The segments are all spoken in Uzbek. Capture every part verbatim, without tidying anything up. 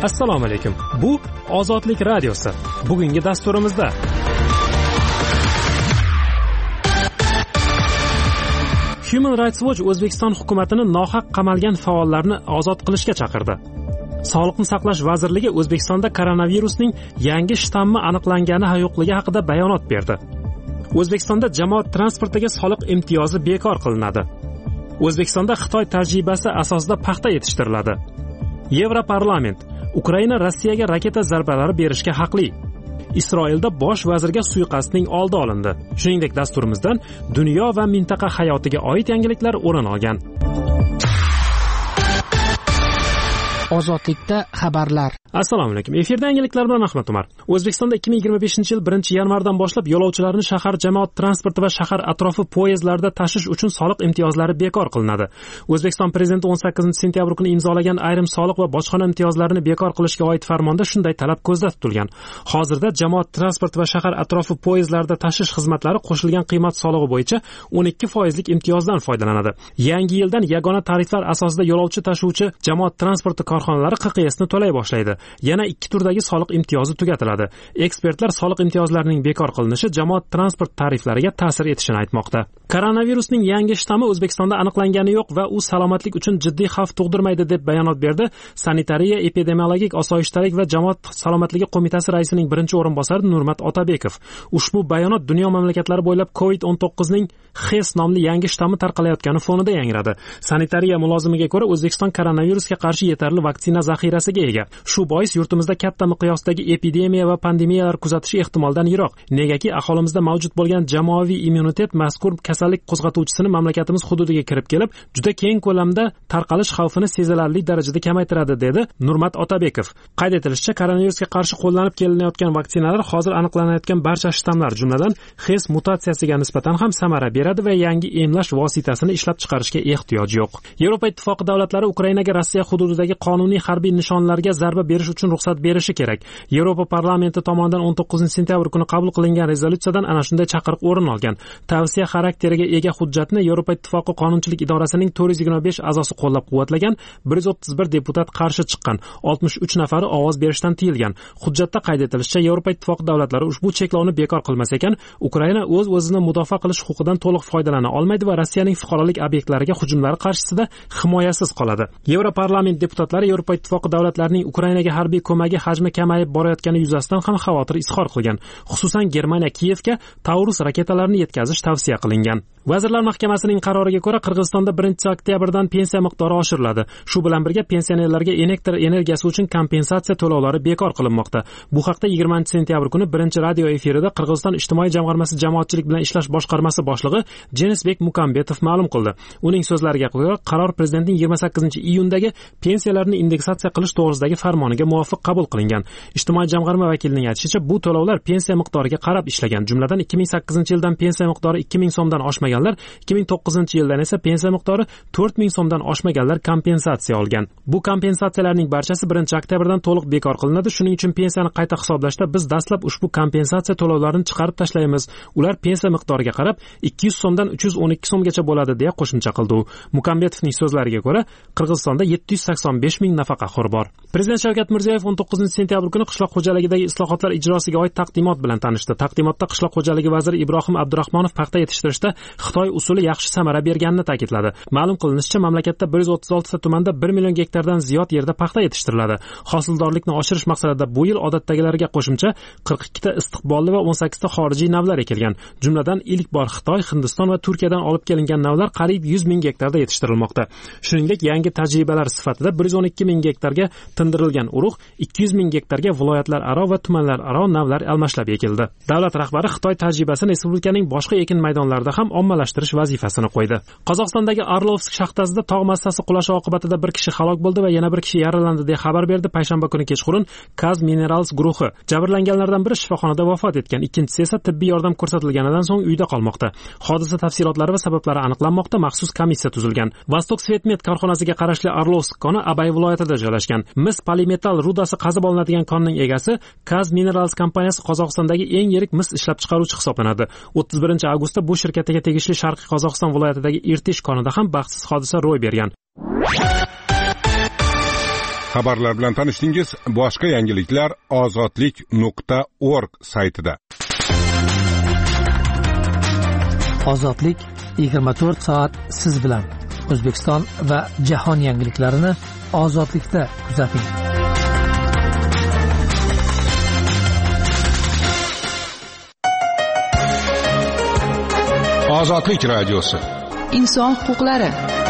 Assalomu alaykum. Bu Ozodlik radiosi. Bugungi dasturimizda Human Rights Watch O'zbekiston hukumatini nohaq qamalgan faollarni ozod qilishga chaqirdi. Sog'liqni saqlash vazirligi O'zbekistonda koronavirusning yangi shtammi aniqlangani yo'qligi haqida bayonot berdi. O'zbekistonda jamoat transportiga soliq imtiyozi bekor qilinadi. O'zbekistonda Xitoy tajribasi asosida paxta yetishtiriladi. Yevroparlament Ukraina Rossiyaga raketa zarbalari berishga haqli. Isroilda bosh vazirga suiqasdning oldi olindi. Shuningdek, dasturimizdan dunyo va mintaqa hayotiga oid yangiliklar o'rin olgan. Ozodlikda xabarlar. Assalomu alaykum. Efirda yangiliklar bilan Ahmad Umar. O'zbekistonda ikki ming yigirma beshinchi yil birinchi yanvardan boshlab yo'lovchilarni shahar jamoat transporti va shahar atrofi poyezdlarida tashish uchun soliq imtiyozlari bekor qilinadi. O'zbekiston prezidenti o'n sakkizinchi sentyabr kuni imzolagan ayrim soliq va bojxona imtiyozlarini bekor qilishga oid farmonda shunday talab ko'zda tutilgan. Hozirda jamoat transporti va shahar atrofi poyezdlarida tashish xizmatlari qo'shilgan qiymat solig'i bo'yicha o'n ikki foizlik imtiyozdan foydalanadi. Yangi yildan yagona tariflar asosida yo'lovchi tashuvchi jamoat transporti korxonalari Q Q S ni to'lay boshlaydi. Yana ikki turdagi soliq imtiyozi tugatiladi. Ekspertlar soliq imtiyozlarining bekor qilinishi jamoat transport tariflariga ta'sir etishini aytmoqda. Koronavirusning yangi shtammi O'zbekistonda aniqlangani yo'q va u salomatlik uchun jiddiy xavf tug'dirmaydi deb bayonot berdi Sanitariya, epidemiologik osoyishtalik va jamoat salomatligi qo'mitasi raisining birinchi o'rinbosari Nurmat Otabekov. Ushbu bayonot dunyo mamlakatlari bo'ylab covid o'n to'qqiz ning X E S nomli yangi shtammi tarqalayotgani fonida yangradi. Sanitariya mulozimiga ko'ra, O'zbekiston koronavirusga qarshi yetarli vaksina zaxirasiga ega. Shu bois yurtimizda katta miqyosdagi epidemiya va pandemiyalar kuzatish ehtimoldan yiroq. Negaki aholimizda mavjud bo'lgan jamoaviy immunitet mazkur kasallik qo'zg'atuvchisini mamlakatimiz hududiga kirib kelib, juda keng ko'lamda tarqalish xavfini sezilarli darajada kamaytiradi, dedi Nurmat Otabekov. Qayd etilishicha, koronavirusga qarshi qo'llanib kelinayotgan vaksinalar hozir aniqlanayotgan barcha shtammlar, jumladan X E S mutatsiyasiga nisbatan ham samara beradi va yangi emlash vositasini ishlab chiqarishga ehtiyoj yo'q. Yevropa Ittifoqi davlatlari Ukrainaga Rossiya hududidagi qonuniy harbiy nishonlarga zarba berish uchun ruxsat berishi kerak. Yevropa parlamenti tomonidan o'n to'qqizinchi sentyabr kuni qabul qilingan rezolyutsiyadan ana shunday chaqiriq o'rin olgan. Tavsiya xarakteriga ega hujjatni Yevropa Ittifoqi qonunchilik idorasining to'rt yuz yigirma besh a'zosi qo'llab-quvvatlagan, bir yuz o'ttiz bir deputat qarshi chiqqan, oltmish uch nafari ovoz berishdan tiyilgan. Hujjatda qayd etilishicha, Yevropa Ittifoqi davlatlari ushbu cheklovni bekor qilmas ekan, Ukraina o'z o'zini mudofaa qilish huquqidan to'liq foydalana olmaydi va Rossiyaning fuqarolik obyektlariga hujumlari qarshisida himoyasiz qoladi. Yevroparlament deputatlari Yevropa Ittifoqi davlatlarining Ukrainaga harbiy ko'magi hajmi kamayib borayotgani yuzasidan ham xavotir izhor qilgan. Xususan, Germaniya Kiyevga Taurus raketalarini yetkazish tavsiya qilingan. Vazirlar Mahkamasining qaroriga ko'ra, Qirg'izistonda birinchi oktyabrdan pensiya miqdori oshiriladi. Shu bilan birga pensionerlarga elektr energiyasi uchun kompensatsiya to'lovlari bekor qilinmoqda. Bu haqda yigirmanchi sentyabr kuni birinchi radio efirida Qirg'iziston ijtimoiy jamg'armasi jamoatchilik bilan ishlash boshqarmasi boshlig'i Jenisbek Mukambetov ma'lum qildi. Uning so'zlariga ko'ra, qaror prezidentning yigirma sakkizinchi iyundagi pensiyalarni indeksatsiya qilish to'g'risidagi farmoniga muvofiq qabul qilingan. Ijtimoiy jamg'arma vakilining aytishicha, bu to'lovlar pensiya miqdoriga qarab ishlagan. Jumladan ikki ming sakkizinchi yildan pensiya miqdori ikki ming so'mdan oshmaganlar, ikki ming to'qqizinchi yildan esa pensiya miqdori to'rt ming so'mdan oshmaganlar kompensatsiya olgan. Bu kompensatsiyalarning barchasi birinchi oktyabrdan to'liq bekor qilinadi. Shuning uchun pensiyani qayta hisoblashda biz dastlab ushbu kompensatsiya to'lovlarini chiqarib tashlaymiz. Ular pensiya miqdoriga qarab ikki yuz so'mdan uch yuz o'n ikki so'mgacha bo'ladi, deya qo'shimcha qildi u. Mukambetovning so'zlariga ko'ra, Qirg'izistonda yetti yuz sakson besh ming nafaqaxo'r bor. Prezident Shavkat Mirziyoyev o'n to'qqizinchi sentyabr kuni qishloq xo'jaligidagi islohotlar ijrosiga oid taqdimot bilan tanishdi. Taqdimotda qishloq xo'jaligi vaziri Ibrohim Abdurahmonov paxta yetishtirishda Xitoy usuli yaxshi samara berganini ta'kidladi. Ma'lum qilinishicha, mamlakatda bir yuz o'ttiz olti ta tumanda bir million gektardan ziyod yerda paxta yetishtiriladi. Hosildorlikni oshirish maqsadida bu yil odatdagilarga qo'shimcha qirq ikki ta istiqbolli va o'n sakkiz ta xorijiy navlar ekilgan. Jumladan ilk bor Xitoy, Hindiston va Turkiyadan olib kelingan navlar qariyb yuz ming gektarda yetishtirilmoqda. Shuningdek, yangi tajribalar sifatida bir yuz o'n ikki ming gektarga tindirilgan urug', ikki yuz ming gektarga viloyatlar aro va tumanlar aro navlar almashlab ekildi. Davlat rahbari Xitoy tajribasini respublikaning boshqa ekin maydonlarida ham ommalashtirish vazifasini qo'ydi. Qozog'istondagi Arlovsk shaxtasida tog' massasi qulashi oqibatida bir kishi halok bo'ldi va yana bir kishi yaralandi, deya xabar berdi payshanba kuni kechqurun Kaz Minerals guruhi. Jabrlanganlardan biri shifoxonada vafot etgan, ikkinchisi esa tibbiy yordam ko'rsatilganidan so'ng uyda qolmoqda. Hodisa tafsilotlari va sabablari aniqlanmoqda, maxsus komissiya tuzilgan. Vostok Svetmet korxonasiga qarashli Arlovsk koni Abay viloyatida joylashgan. Mis polimetal rudasi qazib olinadigan konning egasi Kaz Minerals kompaniyasi Qozog'istondagi eng yirik mis ishlab chiqaruvchi hisoblanadi. o'ttiz birinchi avgustda bu shirkatga tegishli Sharqiy Qozog'iston viloyatidagi Irtish konida ham baxtsiz hodisa ro'y bergan. Xabarlar bilan tanishdingiz. Boshqa yangiliklar ozodlik nuqta org saytida. Ozodlik yigirma to'rt soat siz bilan. O'zbekiston va jahon yangiliklarini ozodlikda kuzating. Ozodlik radiosi. Inson huquqlari.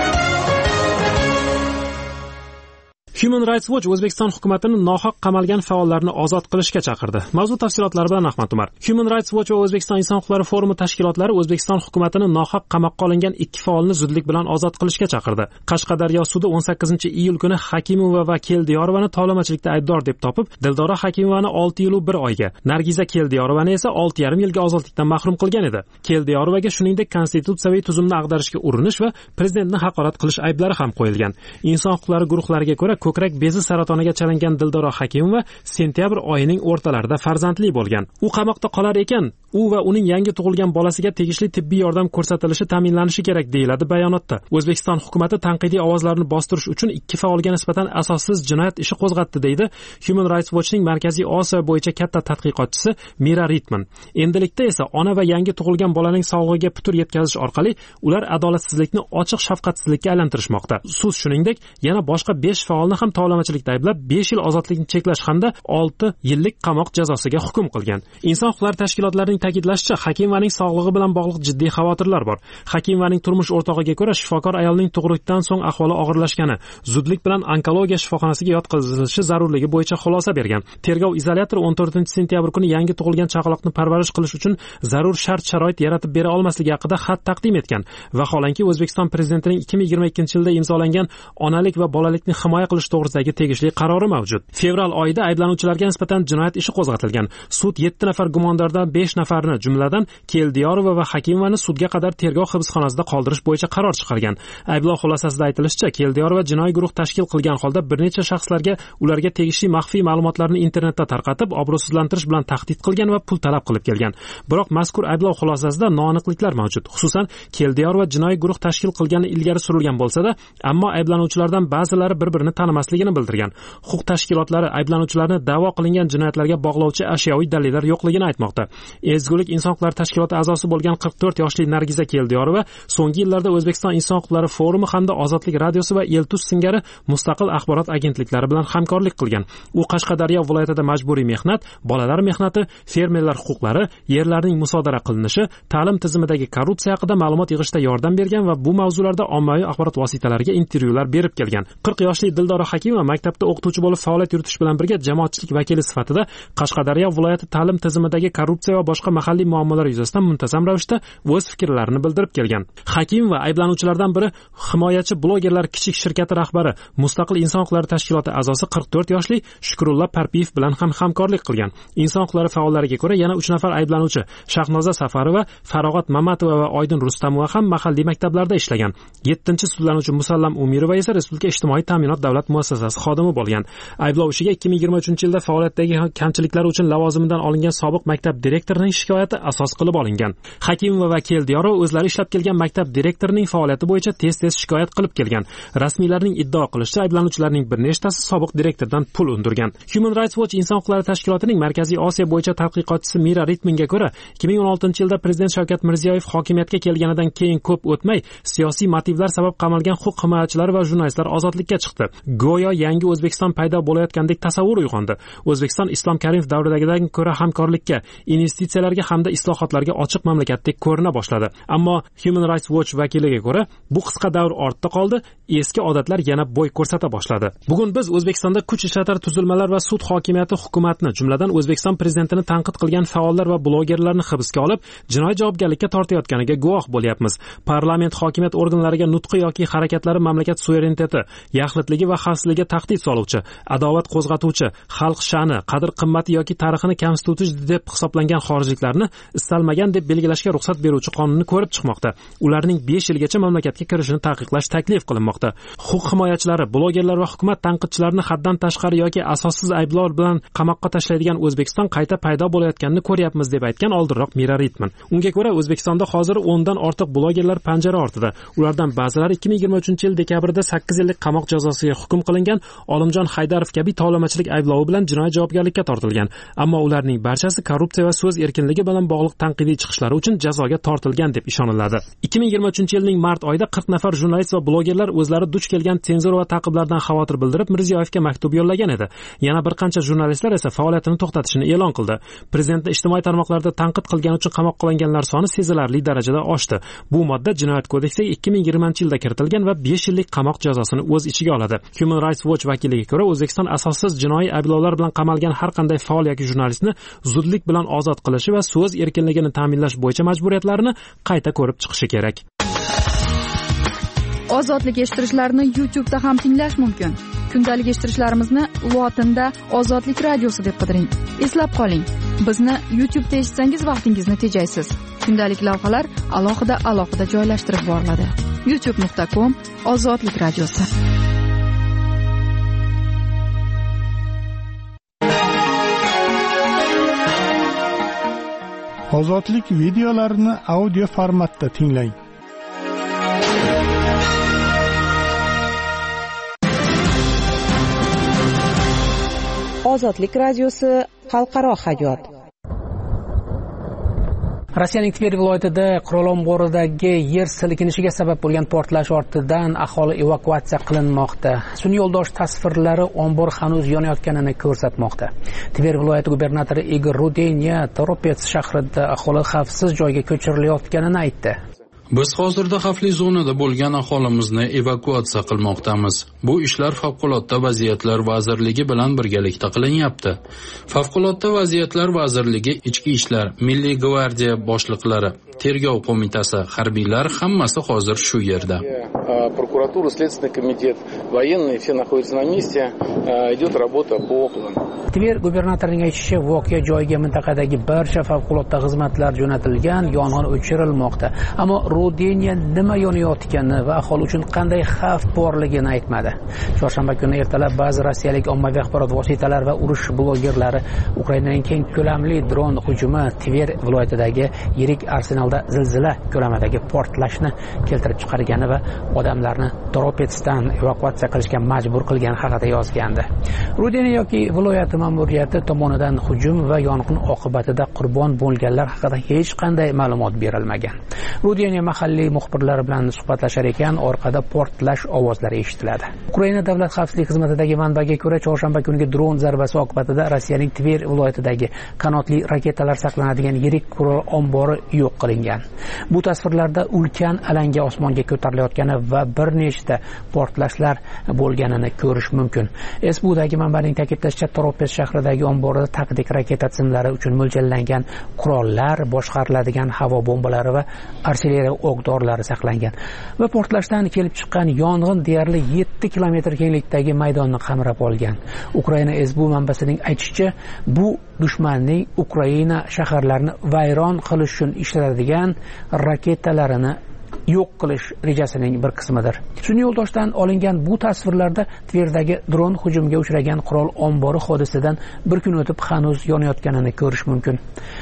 Human Rights Watch O'zbekiston hukumatini nohaq qamalgan faollarni ozod qilishga chaqirdi. Mavzu tafsilotlari bilan Ahmad Umar. Human Rights Watch va O'zbekiston Inson huquqlari forumi tashkilotlari O'zbekiston hukumatini nohaq qamoqqa olingan ikki faolni zudlik bilan ozod qilishga chaqirdi. Qashqadaryo sudi o'n sakkizinchi iyul kuni Hakimova va Keldiyorovani tovlamachilikda aybdor deb topib, Dildora Hakimovani olti yil va bir oyga, Nargiza Keldiyorovani esa olti yarim yilga ozodlikdan mahrum qilgan edi. Keldiyorovaga shuningdek konstitutsiyaviy tuzumni ag'darishga urinish va prezidentni haqorat qilish ayblari ham qo'yilgan. Inson huquqlari guruhlariga ko'ra, ko'krak bezi saratoniga chalingan Dildora Hakimova sentyabr oyining o'rtalarida farzandli bo'lgan. U qamoqda qolar ekan, u va uning yangi tug'ilgan bolasiga tegishli tibbiy yordam ko'rsatilishi ta'minlanishi kerak deyiladi bayonotda. O'zbekiston hukumatı tanqidiy ovozlarni bostirish uchun ikki faolga nisbatan asossiz jinoyat ishi qo'zg'atdi deydi Human Rights Watchning Markaziy Osiyo bo'yicha katta tadqiqotchisi Mira Ritman. Endilikda esa ona va yangi tug'ilgan bolaning sog'lig'iga putur yetkazish orqali ular adolatsizlikni ochiq shafqatsizlikka aylantirishmoqda. Sud shuningdek yana boshqa besh faolni ham tovlamachilikda ayblab besh yil ozodlikni cheklash hamda olti yillik qamoq jazosiga hukm qilgan. Inson huquqlari tashkilotlarining ta'kidlashicha, Hakimovaning sog'lig'i bilan bog'liq jiddiy xavotirlar bor. Hakimovaning turmush o'rtog'iga ko'ra, shifokor ayolning tug'ruqdan so'ng ahvoli og'irlashgani, zudlik bilan onkologiya shifoxonasiga yotqizilishi zarurligi bo'yicha xulosa bergan. Tergov izolyatori o'n to'rtinchi sentyabr kuni yangi tug'ilgan chaqaloqni parvarish qilish uchun zarur shart-sharoit yaratib bera olmasligi haqida xat taqdim etgan. Vaholanki O'zbekiston prezidentining ikki ming yigirma ikkinchi yilda imzolangan onalik va bolalikni himoya qilish to'g'risidagi tegishli qarori mavjud. Fevral oyida ayblanuvchilarga nisbatan jinoyat ishi qo'zg'atilgan. Sud yetti nafar gumondordan besh nafarni, jumladan Keldiyorova va Hakimovani sudga qadar tergov hibsxonasida qoldirish bo'yicha qaror chiqargan. Ayblov xulosasida aytilishicha, Keldiyorova jinoiy guruh tashkil qilgan holda bir necha shaxslarga ularga tegishli maxfiy ma'lumotlarni internetda tarqatib, obro'sizlantirish bilan tahdid qilgan va pul talab qilib kelgan. Biroq mazkur ayblov xulosasida noaniqliklar mavjud. Xususan, Keldiyorova jinoiy guruh tashkil qilgani ilgari surilgan bo'lsa-da, ammo ayblanuvchilardan ba'zilari bir-birini tanimasligini bildirgan. Huquq tashkilotlari ayblanuvchilarni da'vo qilingan jinoyatlarga bog'lovchi ashyoviy dalillar yo'qligini aytmoqda. Ezgulik inson huquqlari tashkiloti a'zosi bo'lgan qirq to'rt yoshli Nargiza Keldiyorova so'nggi yillarda O'zbekiston Inson huquqlari forumi hamda Ozodlik radiosi va Eltus singari mustaqil axborot agentliklari bilan hamkorlik qilgan. U Qashqadaryo viloyatida majburiy mehnat, bolalar mehnati, fermerlar huquqlari, yerlarning musodara qilinishi, ta'lim tizimidagi korrupsiya haqida ma'lumot yig'ishda yordam bergan va bu mavzularda ommaviy axborot vositalariga intervyular berib kelgan. qirq yoshli Dildora Hakimova maktabda o'qituvchi bo'lib faoliyat yuritish bilan birga jamoatchilik vakili sifatida Qashqadaryo viloyati ta'lim tizimidagi korrupsiya va boshqa mahalliy muammolar yuzasidan muntazam ravishda o'z fikrlarini bildirib kelgan. Hakimova ayblanuvchilardan biri himoyachi blogerlar kichik shirkati rahbari, Mustaqil inson huquqlari tashkiloti a'zosi qirq to'rt yoshli Shukrullo Parpiyev bilan ham hamkorlik qilgan. Inson huquqlari faollariga ko'ra, yana uch nafar ayblanuvchi Shahnoza Safarova, Farog'at Mamatova va Oydin Rustamova ham mahalliy maktablarda ishlagan. yettinchi sudlanuvchi Musallam Umirova esa Respublika ijtimoiy ta'minot davlat muassasasi xodimi bo'lgan. Ayblov ishiga ikki ming yigirma uchinchi yilda faoliyatdagi kamchiliklar uchun lavozimidan olingan sobiq maktab direktorining shikoyati asos qilib olingan. Hakimova va Keldiyorova o'zlari ishlab kelgan maktab direktorining faoliyati bo'yicha tez-tez shikoyat qilib kelgan. Rasmiylarning iddao qilishicha, ayblanuvchilarning bir nechtasi sobiq direktordan pul undirgan. Human Rights Watch inson huquqlari tashkilotining Markaziy Osiyo bo'yicha tadqiqotchisi Mira Ritmanga ko'ra, ikki ming o'n oltinchi yilda prezident Shavkat Mirziyoyev hokimiyatga kelganidan keyin ko'p o'tmay siyosiy motivlar sabab qamalgan huquq himoyachilari va jurnalistlar ozodlikka chiqdi. Go'yo yangi O'zbekiston paydo bo'layotgandek tasavvur uyg'ondi. O'zbekiston Islom Karimov davridagidan ko'ra hamkorlikka, investitsiyalarga hamda islohotlarga ochiq mamlakatdek ko'rina boshladi. Ammo Human Rights Watch vakiliga ko'ra, bu qisqa davr ortda qoldi, eski odatlar yana bo'y ko'rsata boshladi. Bugun biz O'zbekistonda kuch ishlatar tuzilmalar va sud hokimiyati hukumatni, jumladan O'zbekiston prezidentini tanqid qilgan faollar va blogerlarni hibsga olib, jinoiy javobgarlikka tortayotganiga guvoh bo'lyapmiz. Parlament hokimiyat organlariga nutqi yoki harakatlari mamlakat suvereniteti, yaxlitligi va xavfsizligiga tahdid soluvchi, adovat qo'zg'atuvchi, xalq sha'ni, qadr-qimmati yoki tarixini kamsituvchi deb hisoblangan xorijliklarni istalmagan deb belgilashga ruxsat beruvchi qonunni ko'rib chiqmoqda. Ularning besh yilgacha mamlakatga kirishini taqiqlash taklif qilinmoqda. Huquq himoyachilari, blogerlar va hukumat tanqidchilarini haddan tashqari yoki asossiz ayblovlar bilan qamoqqa tashlaydigan O'zbekiston qayta paydo bo'layotganini ko'ryapmiz deb aytgan oldinroq Mira Ritman. Unga ko'ra, O'zbekistonda hozir o'ndan ortiq blogerlar panjara ortida. Ulardan ba'zilari ikki ming yigirma uchinchi yil dekabrida sakkiz yillik qamoq jazosiga hukm qilingan Olimjon Haydarov kabi tovlamachilik ayblovi bilan jinoiy javobgarlikka tortilgan, ammo ularning barchasi korrupsiya va so'z erkinligi bilan bog'liq tanqidiy chiqishlari uchun jazoga tortilgan deb ishoniladi. ikki ming yigirma uchinchi yilning mart oyida qirq nafar jurnalist va blogerlar o'zlari duch kelgan senzura va ta'qiblardan xavotir bildirib Mirziyoyevga maktub yo'llagan edi. Yana bir qancha jurnalistlar esa faoliyatini to'xtatishini e'lon qildi. Prezidentni ijtimoiy tarmoqlarda tanqid qilgani uchun qamoqqa olinganlar soni sezilarli darajada oshdi. Bu modda Jinoyat kodeksiga ikki ming yigirmanchi yilda kiritilgan va besh yillik qamoq jazosini o'z ichiga oladi. Human Rights Watch vakiliga ko'ra, O'zbekiston asossiz jinoiy ayblovlar bilan qamalgan har qanday faol yoki jurnalistni zudlik bilan ozod qilishi va so'z erkinligini ta'minlash bo'yicha majburiyatlarini qayta ko'rib chiqishi kerak. Ozodlik eshittirichlarini YouTube'da ham tinglash mumkin. Kundalik eshittirishlarimizni lotinda Ozodlik radiosi deb qidiring. Eslab qoling, bizni YouTube'da eshitsangiz vaqtingizni tejaysiz. Kundalik lavhalar alohida alohida joylashtirib boriladi. youtube nuqta com Ozodlik radiosi. Ozodlik videolarini audio formatda tinglang. Ozodlik radiosi xalqaro hayot. Rossiyaning Tver viloyatida qurol omboridagi yer silkinishiga sabab bo'lgan portlash ortidan aholi evakuatsiya qilinmoqda. Sun'iy yo'ldosh tasvirlari ombor hanuz yonayotganini ko'rsatmoqda. Tver viloyati gubernatori Igor Rudenya Toropets shahrida aholi xavfsiz joyga ko'chirilayotganini aytdi. Biz hozirda xavfli zonada bo'lgan aholimizni evakuatsiya qilmoqdamiz. Bu ishlar Favqulodda vaziyatlar vazirligi bilan birgalikda qilinyapti. Favqulodda vaziyatlar vazirligi, Ichki ishlar, Milliy gvardiya boshliqlari, tergov qo'mitasi, harbiylar hammasi hozir shu yerda. Prokuratura, Следственный комитет, военные все находятся на месте. Идет работа по плану. Tver gubernatorining aytishicha, voqea joyiga mintaqadagi barcha favqulodda xizmatlar jo'natilgan, yong'in o'chirilmoqda. Ammo Rudenya nima yonayotgani va aholi uchun qanday xavf borligini aytmadi. Chorshanba kuni ertalab ba'zi rossiyalik ommaviy axborot vositalari va urush blogerlari Ukrainaning keng ko'lamli dron hujumi Tver viloyatidagi yirik arsenalda zilzila ko'lamidagi portlashni keltirib chiqargani va odamlarni Toropetsdan evakuatsiya qilishga majbur qilgani haqida yozgandi. Rudenya yoki viloyat ma'muriyati tomonidan hujum va yong'in oqibatida qurbon bo'lganlar haqida hech qanday ma'lumot berilmagan. Rudenya mahalliy muxbirlar bilan suhbatlashar ekan, orqada portlash ovozlari eshitiladi. Ukraina davlat xavfsizlik xizmatidagi manbaga ko'ra, chorshanba kungi dron zarbasi oqibatida Rossiyaning Tver viloyatidagi qanotli raketalar saqlanadigan yirik qurol ombori yo'q qilingan. Bu tasvirlarda ulkan alanga osmonga ko'tarilayotgani va bir nechta portlashlar bo'lganini ko'rish mumkin. S B Udagi manbaning ta'kidlashicha, Toropets shahridagi omborda taktik raketa tizimlari uchun mo'ljallangan qurollar, boshqariladigan havo bombalari va artilleriya o'q-dorilar saqlangan va portlashdan kelib chiqqan yong'in deyarli yetti kilometr kenglikdagi maydonni qamrab olgan. Ukraina S B U manbasining aytishicha, bu dushmanning Ukraina shaharlarini vayron qilish uchun ishlatadigan raketalarini yo'q qilish rejasining bir qismidir. Sun'iy yo'ldoshdan olingan bu tasvirlarda Tverdagi dron hujumiga uchragan qurol ombori hodisidan bir kun o'tib hanuz yonayotganini ko'rish mumkin.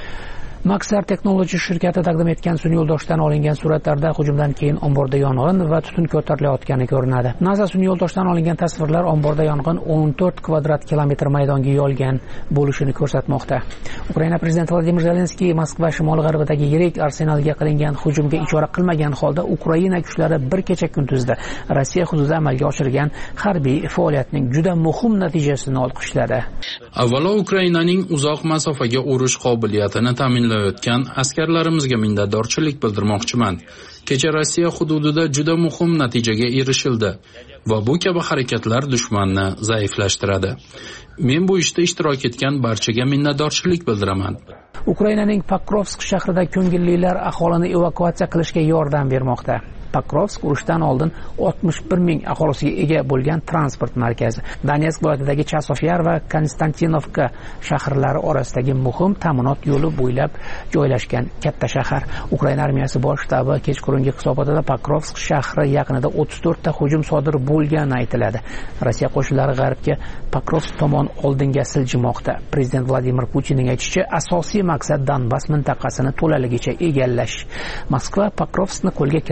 Maxar Technology shirkati taqdim etgan sun'iy yo'ldoshdan olingan suratlarda hujumdan keyin omborda yong'in va tutun ko'tarilayotgani ko'rinadi. NASA sun'iy yo'ldoshdan olingan tasvirlar omborda yong'in o'n to'rt kvadrat kilometr maydonga yoyilgan bo'lishini ko'rsatmoqda. Ukraina prezidenti Vladimir Zelenskiy Moskva shimol-g'arbidagi yirik arsenalga qilingan hujumga ishora qilmagan holda Ukraina kuchlari bir kecha kunduzda Rossiya hududida amalga oshirgan harbiy faoliyatning juda muhim natijasini olqishladi. Avvalo Ukrainaning uzoq masofaga urush qobiliyatini ta'minlayotgan askarlarimizga minnatdorchilik bildirmoqchiman. Kecha Rossiya hududida juda muhim natijaga erishildi va bu kabi harakatlar dushmanni zaiflashtiradi. Men bu ishda ishtirok etgan barchaga minnatdorchilik bildiraman. Ukrainaning Pokrovsk shahrida ko'ngillilar aholini evakuatsiya qilishga yordam bermoqda. Pokrovsk urushdan oldin oltmish bir ming aholisiga ega bo'lgan transport markazi. Donetsk viloyatidagi Chasofyar va Konstantinovka shaharlari orasidagi muhim ta'minot yo'li bo'ylab joylashgan katta shahar. Ukraina armiyasi bosh shtabi kechqurungi hisobotida Pokrovsk shahri yaqinida o'ttiz to'rt ta hujum sodir bo'lgani aytiladi. Rossiya qo'shinlari g'arbga Pokrovsk tomon oldinga siljimoqda. Prezident Vladimir Putinning aytishicha, asosiy maqsad Donbas mintaqasini to'laligicha egallash. Moskva Pokrovskni qo'lga kiritish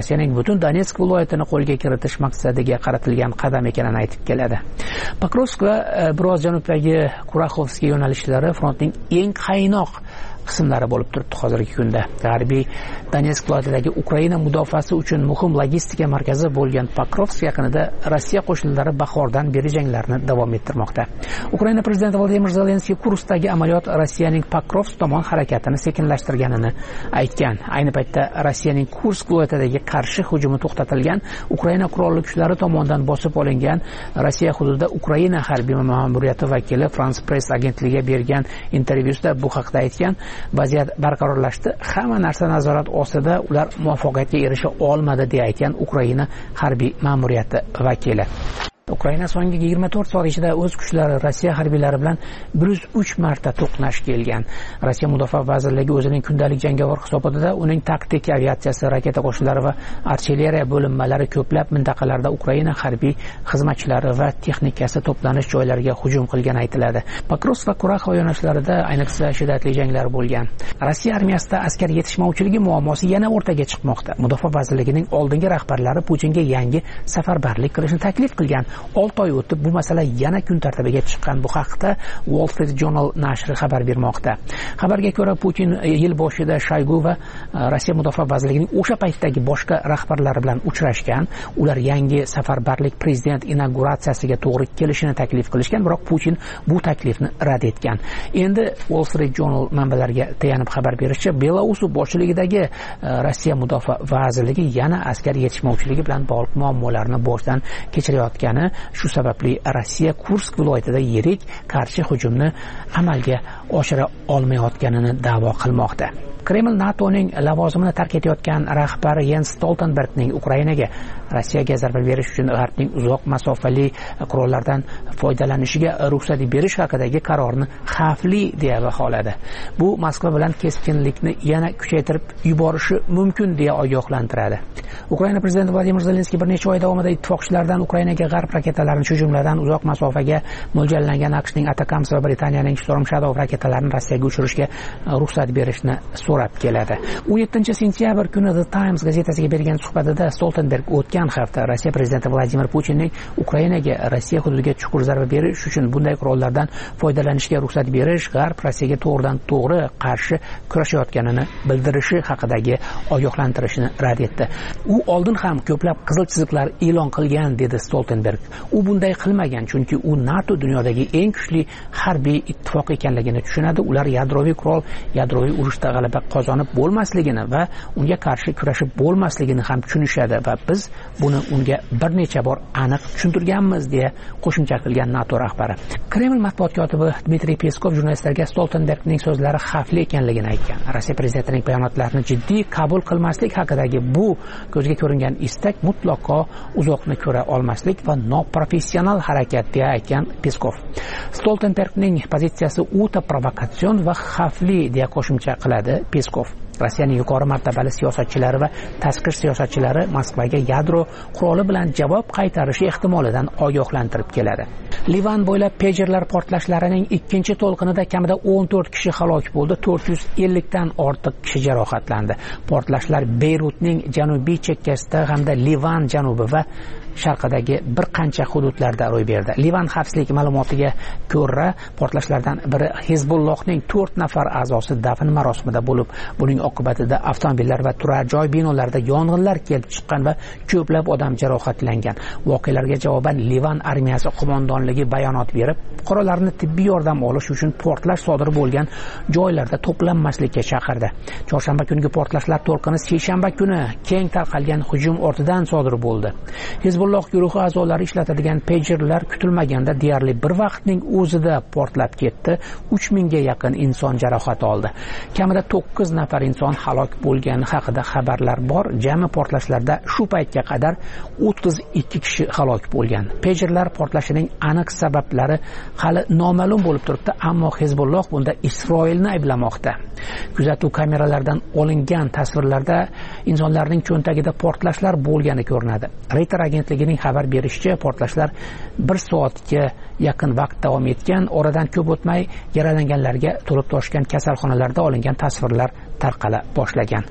Rossiyaning butun Donetsk viloyatini qo'lga kiritish maqsadiga qaratilgan qadam ekanini aytib keladi. Pokrovsk va biroz janubdagi Kuraxovskiy yo'nalishlari frontning eng qaynoq qismlari bo'lib turibdi hozirgi kunda. G'arbiy Donetsk viloyatidagi Ukraina mudofaasi uchun muhim logistika markazi bo'lgan Pokrovsk yaqinida Rossiya qo'shinlari bahordan beri janglarni davom ettirmoqda. Ukraina prezidenti Vladimir Zelenskiy Kurskdagi amaliyot Rossiyaning Pokrovsk tomon harakatini sekinlashtirganini aytgan. Ayni paytda Rossiyaning Kursk viloyatidagi qarshi hujumi to'xtatilgan, Ukraina qurolli kuchlari tomonidan bosib olingan Rossiya hududida Ukraina harbiy ma'muriyati vakili France Press agentligiga bergan intervyusida bu haqda aytgan. Vaziyat barqarorlashdi, hamma narsa nazorat ostida, ular muvaffaqiyatga erisha olmadi deya aytgan Ukraina harbiy ma'muriyati vakili. Ukraina so'nggi yigirma to'rt soat ichida o'z kuchlari Rossiya harbiylari bilan bir yuz uch marta to'qnash kelgan. Rossiya mudofaa vazirligi o'zining kundalik jangovar hisobotida uning taktik aviatsiyasi, raketa qo'shinlari va artilleriya bo'linmalari ko'plab mintaqalarda Ukraina harbiy xizmatchilari va texnikasi to'planish joylariga hujum qilgani aytiladi. Pokrovsk va Kuraxov yo'nalishlarida ayniqsa shiddatli janglar bo'lgan. Rossiya armiyasida askar yetishmovchiligi muammosi yana o'rtaga chiqmoqda. Mudofaa vazirligining oldingi rahbarlari Putinga yangi safarbarlik qilishni taklif qilgan. olti oy o'tib bu masala yana kun tartibiga chiqqan. Bu haqda Wall Street Journal nashri xabar bermoqda. Xabarga ko'ra, Putin yil boshida Shoygu va Rossiya mudofaa vazirligining o'sha paytdagi boshqa rahbarlari bilan uchrashgan. Ular yangi safarbarlik prezident inauguratsiyasiga to'g'ri kelishini taklif qilishgan, biroq Putin bu taklifni rad etgan. Endi Wall Street Journal manbalariga tayanib xabar berishicha, Belarus boshchiligidagi Rossiya mudofaa vazirligi yana askar yetishmovchiligi bilan bog'liq muammolarni boshdan kechirayotgani, shu sababli Rossiya Kursk viloyatida yirik qarshi hujumni amalga oshira olmayotganini da'vo qilmoqda. Kreml NATOning lavozimini tark etayotgan rahbari Jens Stoltenbergning Ukrainaga Rossiyaga zarba berish uchun G'arbning uzoq masofali qurollardan foydalanishiga ruxsat berish haqidagi qarorni xavfli deya baholadi. Bu Moskva bilan keskinlikni yana kuchaytirib yuborishi mumkin deya ogohlantiradi. Ukraina prezidenti Vladimir Zelenskiy bir necha oy davomida ittifoqchilardan Ukrainaga g'arb raketalarini, shu jumladan uzoq masofaga mo'ljallangan AQShning Atakams va Britaniyaning Storm Shadow raketalarini Rossiyaga uchirishga ruxsat berishni so'rab keladi. o'n yettinchi sentyabr kuni The Times gazetasiga bergan suhbatida Stoltenberg o'tgan hafta Rossiya prezidenti Vladimir Putinning Ukrainaga Rossiya hududiga chuqur zarba berish uchun bunday qurollardan foydalanishga ruxsat berish G'arb Rossiyaga to'g'ridan to'g'ri qarshi kurashayotganini bildirishi haqidagi ogohlantirishni rad etdi. U oldin ham ko'plab qizil chiziqlar e'lon qilgan, dedi Stoltenberg. U bunday qilmagan, chunki u NATO dunyodagi eng kuchli harbiy ittifoq ekanligini tushunadi. Ular yadroviy qurol, yadroviy urushda g'alaba qozonib bo'lmasligini va unga qarshi kurashib bo'lmasligini ham tushunishadi va biz buni unga bir necha bor aniq tushuntirganmiz, deya qo'shimcha qilgan NATO rahbari. Kreml matbuot kotibi Dmitriy Peskov jurnalistlarga Stoltenbergning so'zlari xavfli ekanligini aytgan. Rossiya prezidentining bayonotlarini jiddiy qabul qilmaslik haqidagi bu ko'zga ko'ringan istak mutlaqo uzoqni ko'ra olmaslik va noprofessional harakat, deya aytgan Peskov. Stoltenbergning pozitsiyasi o'ta provokatsion va xavfli, deya qo'shimcha qiladi Peskov. Rossiyaning yuqori martabali siyosatchilari va tashqi siyosatchilari Moskvaga yadro quroli bilan javob qaytarishi ehtimolidan ogohlantirib keladi. Livan bo'ylab pejerlar portlashlarining ikkinchi to'lqinida kamida o'n to'rt kishi halok bo'ldi, to'rt yuz ellikdan ortiq kishi jarohatlandi. Portlashlar Beyrutning janubiy chekkasida hamda Livan janubi va sharqidagi bir qancha hududlarda ro'y berdi. Livan xavfsizlik ma'lumotiga ko'ra, portlashlardan biri Hezbollohning to'rt nafar a'zosi dafn marosimida bo'lib, buning oqibatida avtomobillar va turar joy binolarida yong'inlar kelib chiqqan va ko'plab odam jarohatlangan. Voqealarga javoban Livan armiyasi qo'mondonligi bayonot berib, fuqarolarni tibbiy yordam olish uchun portlash sodir bo'lgan joylarda to'planmaslikka chaqirdi. Chorshanba kungi portlashlar to'lqini seshanba kuni keng tarqalgan hujum ortidan sodir bo'ldi. Hezbolloh guruhi a'zolari ishlatadigan pejerlar kutilmaganda deyarli bir vaqtning o'zida portlab ketdi. uch mingga yaqin inson jarohat oldi. Kamida to'qqiz nafar inson halok bo'lgani haqida xabarlar bor. Jami portlashlarda shu paytga qadar o'ttiz ikki kishi halok bo'lgan. Pejerlar portlashining aniq sabablari hali noma'lum bo'lib turibdi, ammo Hezbolloh bunda Isroilni ayblamoqda. Kuzatuv kameralaridan olingan tasvirlarda insonlarning cho'ntagida portlashlar bo'lgani ko'rinadi. Reuters agentligining xabar berishicha, portlashlar bir soatga yaqin vaqt davom etgan. Oradan ko'p o'tmay yaralanganlarga to'lib toshgan kasalxonalarda olingan tasvirlar tarqala boshlagan.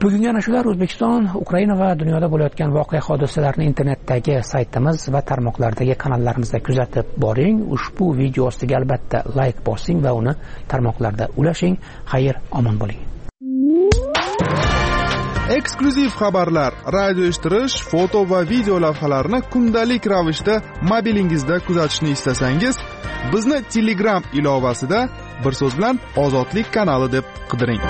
bugungi ana shular O'zbekiston, Ukraina va dunyoda bo'layotgan voqea hodisalarni internetdagi saytimiz va tarmoqlardagi kanallarimizda kuzatib boring. Ushbu video ostiga albatta like bosing va uni tarmoqlarda ulashing. Xayr, omon bo'ling. Eksklyuziv xabarlar, radio eshittirish, foto va video lavhalarni kundalik ravishda mobilingizda kuzatishni istasangiz, bizni Telegram ilovasida bir so'z bilan Ozodlik kanali deb qidiring.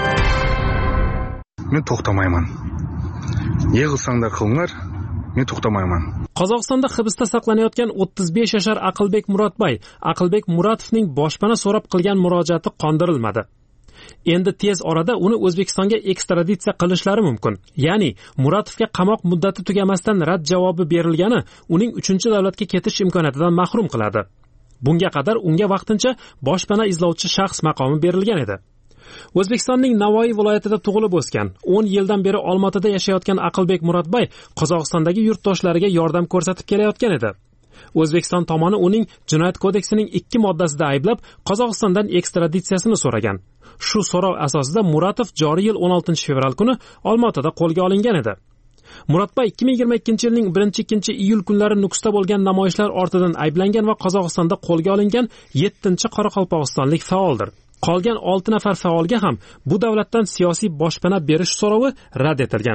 Men to'xtamayman. Ne qilsanglar qilinglar, men to'xtamayman. Qozog'istonda hibsda saqlanayotgan o'ttiz besh yashar Aqlbek Muratbay, Aqlbek Muratovning boshpana so'rab qilgan murojaati qondirilmadi. Endi tez orada uni O'zbekistonga ekstraditsiya qilishlari mumkin. Ya'ni Muratovga qamoq muddati tugamasdan rad javobi berilgani uning uchinchi davlatga ketish imkoniyatidan mahrum qiladi. Bunga qadar unga vaqtincha boshpana izlovchi shaxs maqomi berilgan edi. O'zbekistonning Navoiy viloyatida tug'ilib o'sgan, o'n yildan beri Olmaotada yashayotgan Aqlbek Muratbay Qozog'istondagi yurtdoshlariga yordam ko'rsatib kelayotgan edi. O'zbekiston tomoni uning Jinoyat kodeksining ikki moddasida ayblab, Qozog'istondan ekstraditsiyasini so'ragan. Shu so'rov asosida Muratov joriy yil o'n oltinchi fevral kuni Olmaotada qo'lga olingan edi. Muratbay ikki ming yigirma ikkinchi yilning birinchi ikkinchi iyul kunlari Nukusda bo'lgan namoyishlar ortidan ayblangan va Qozog'istonda qo'lga olingan yettinchi qoraqalpog'istonlik faoldir. Qolgan olti nafar faolga ham bu davlatdan siyosiy boshpana berish so'rovi rad etilgan.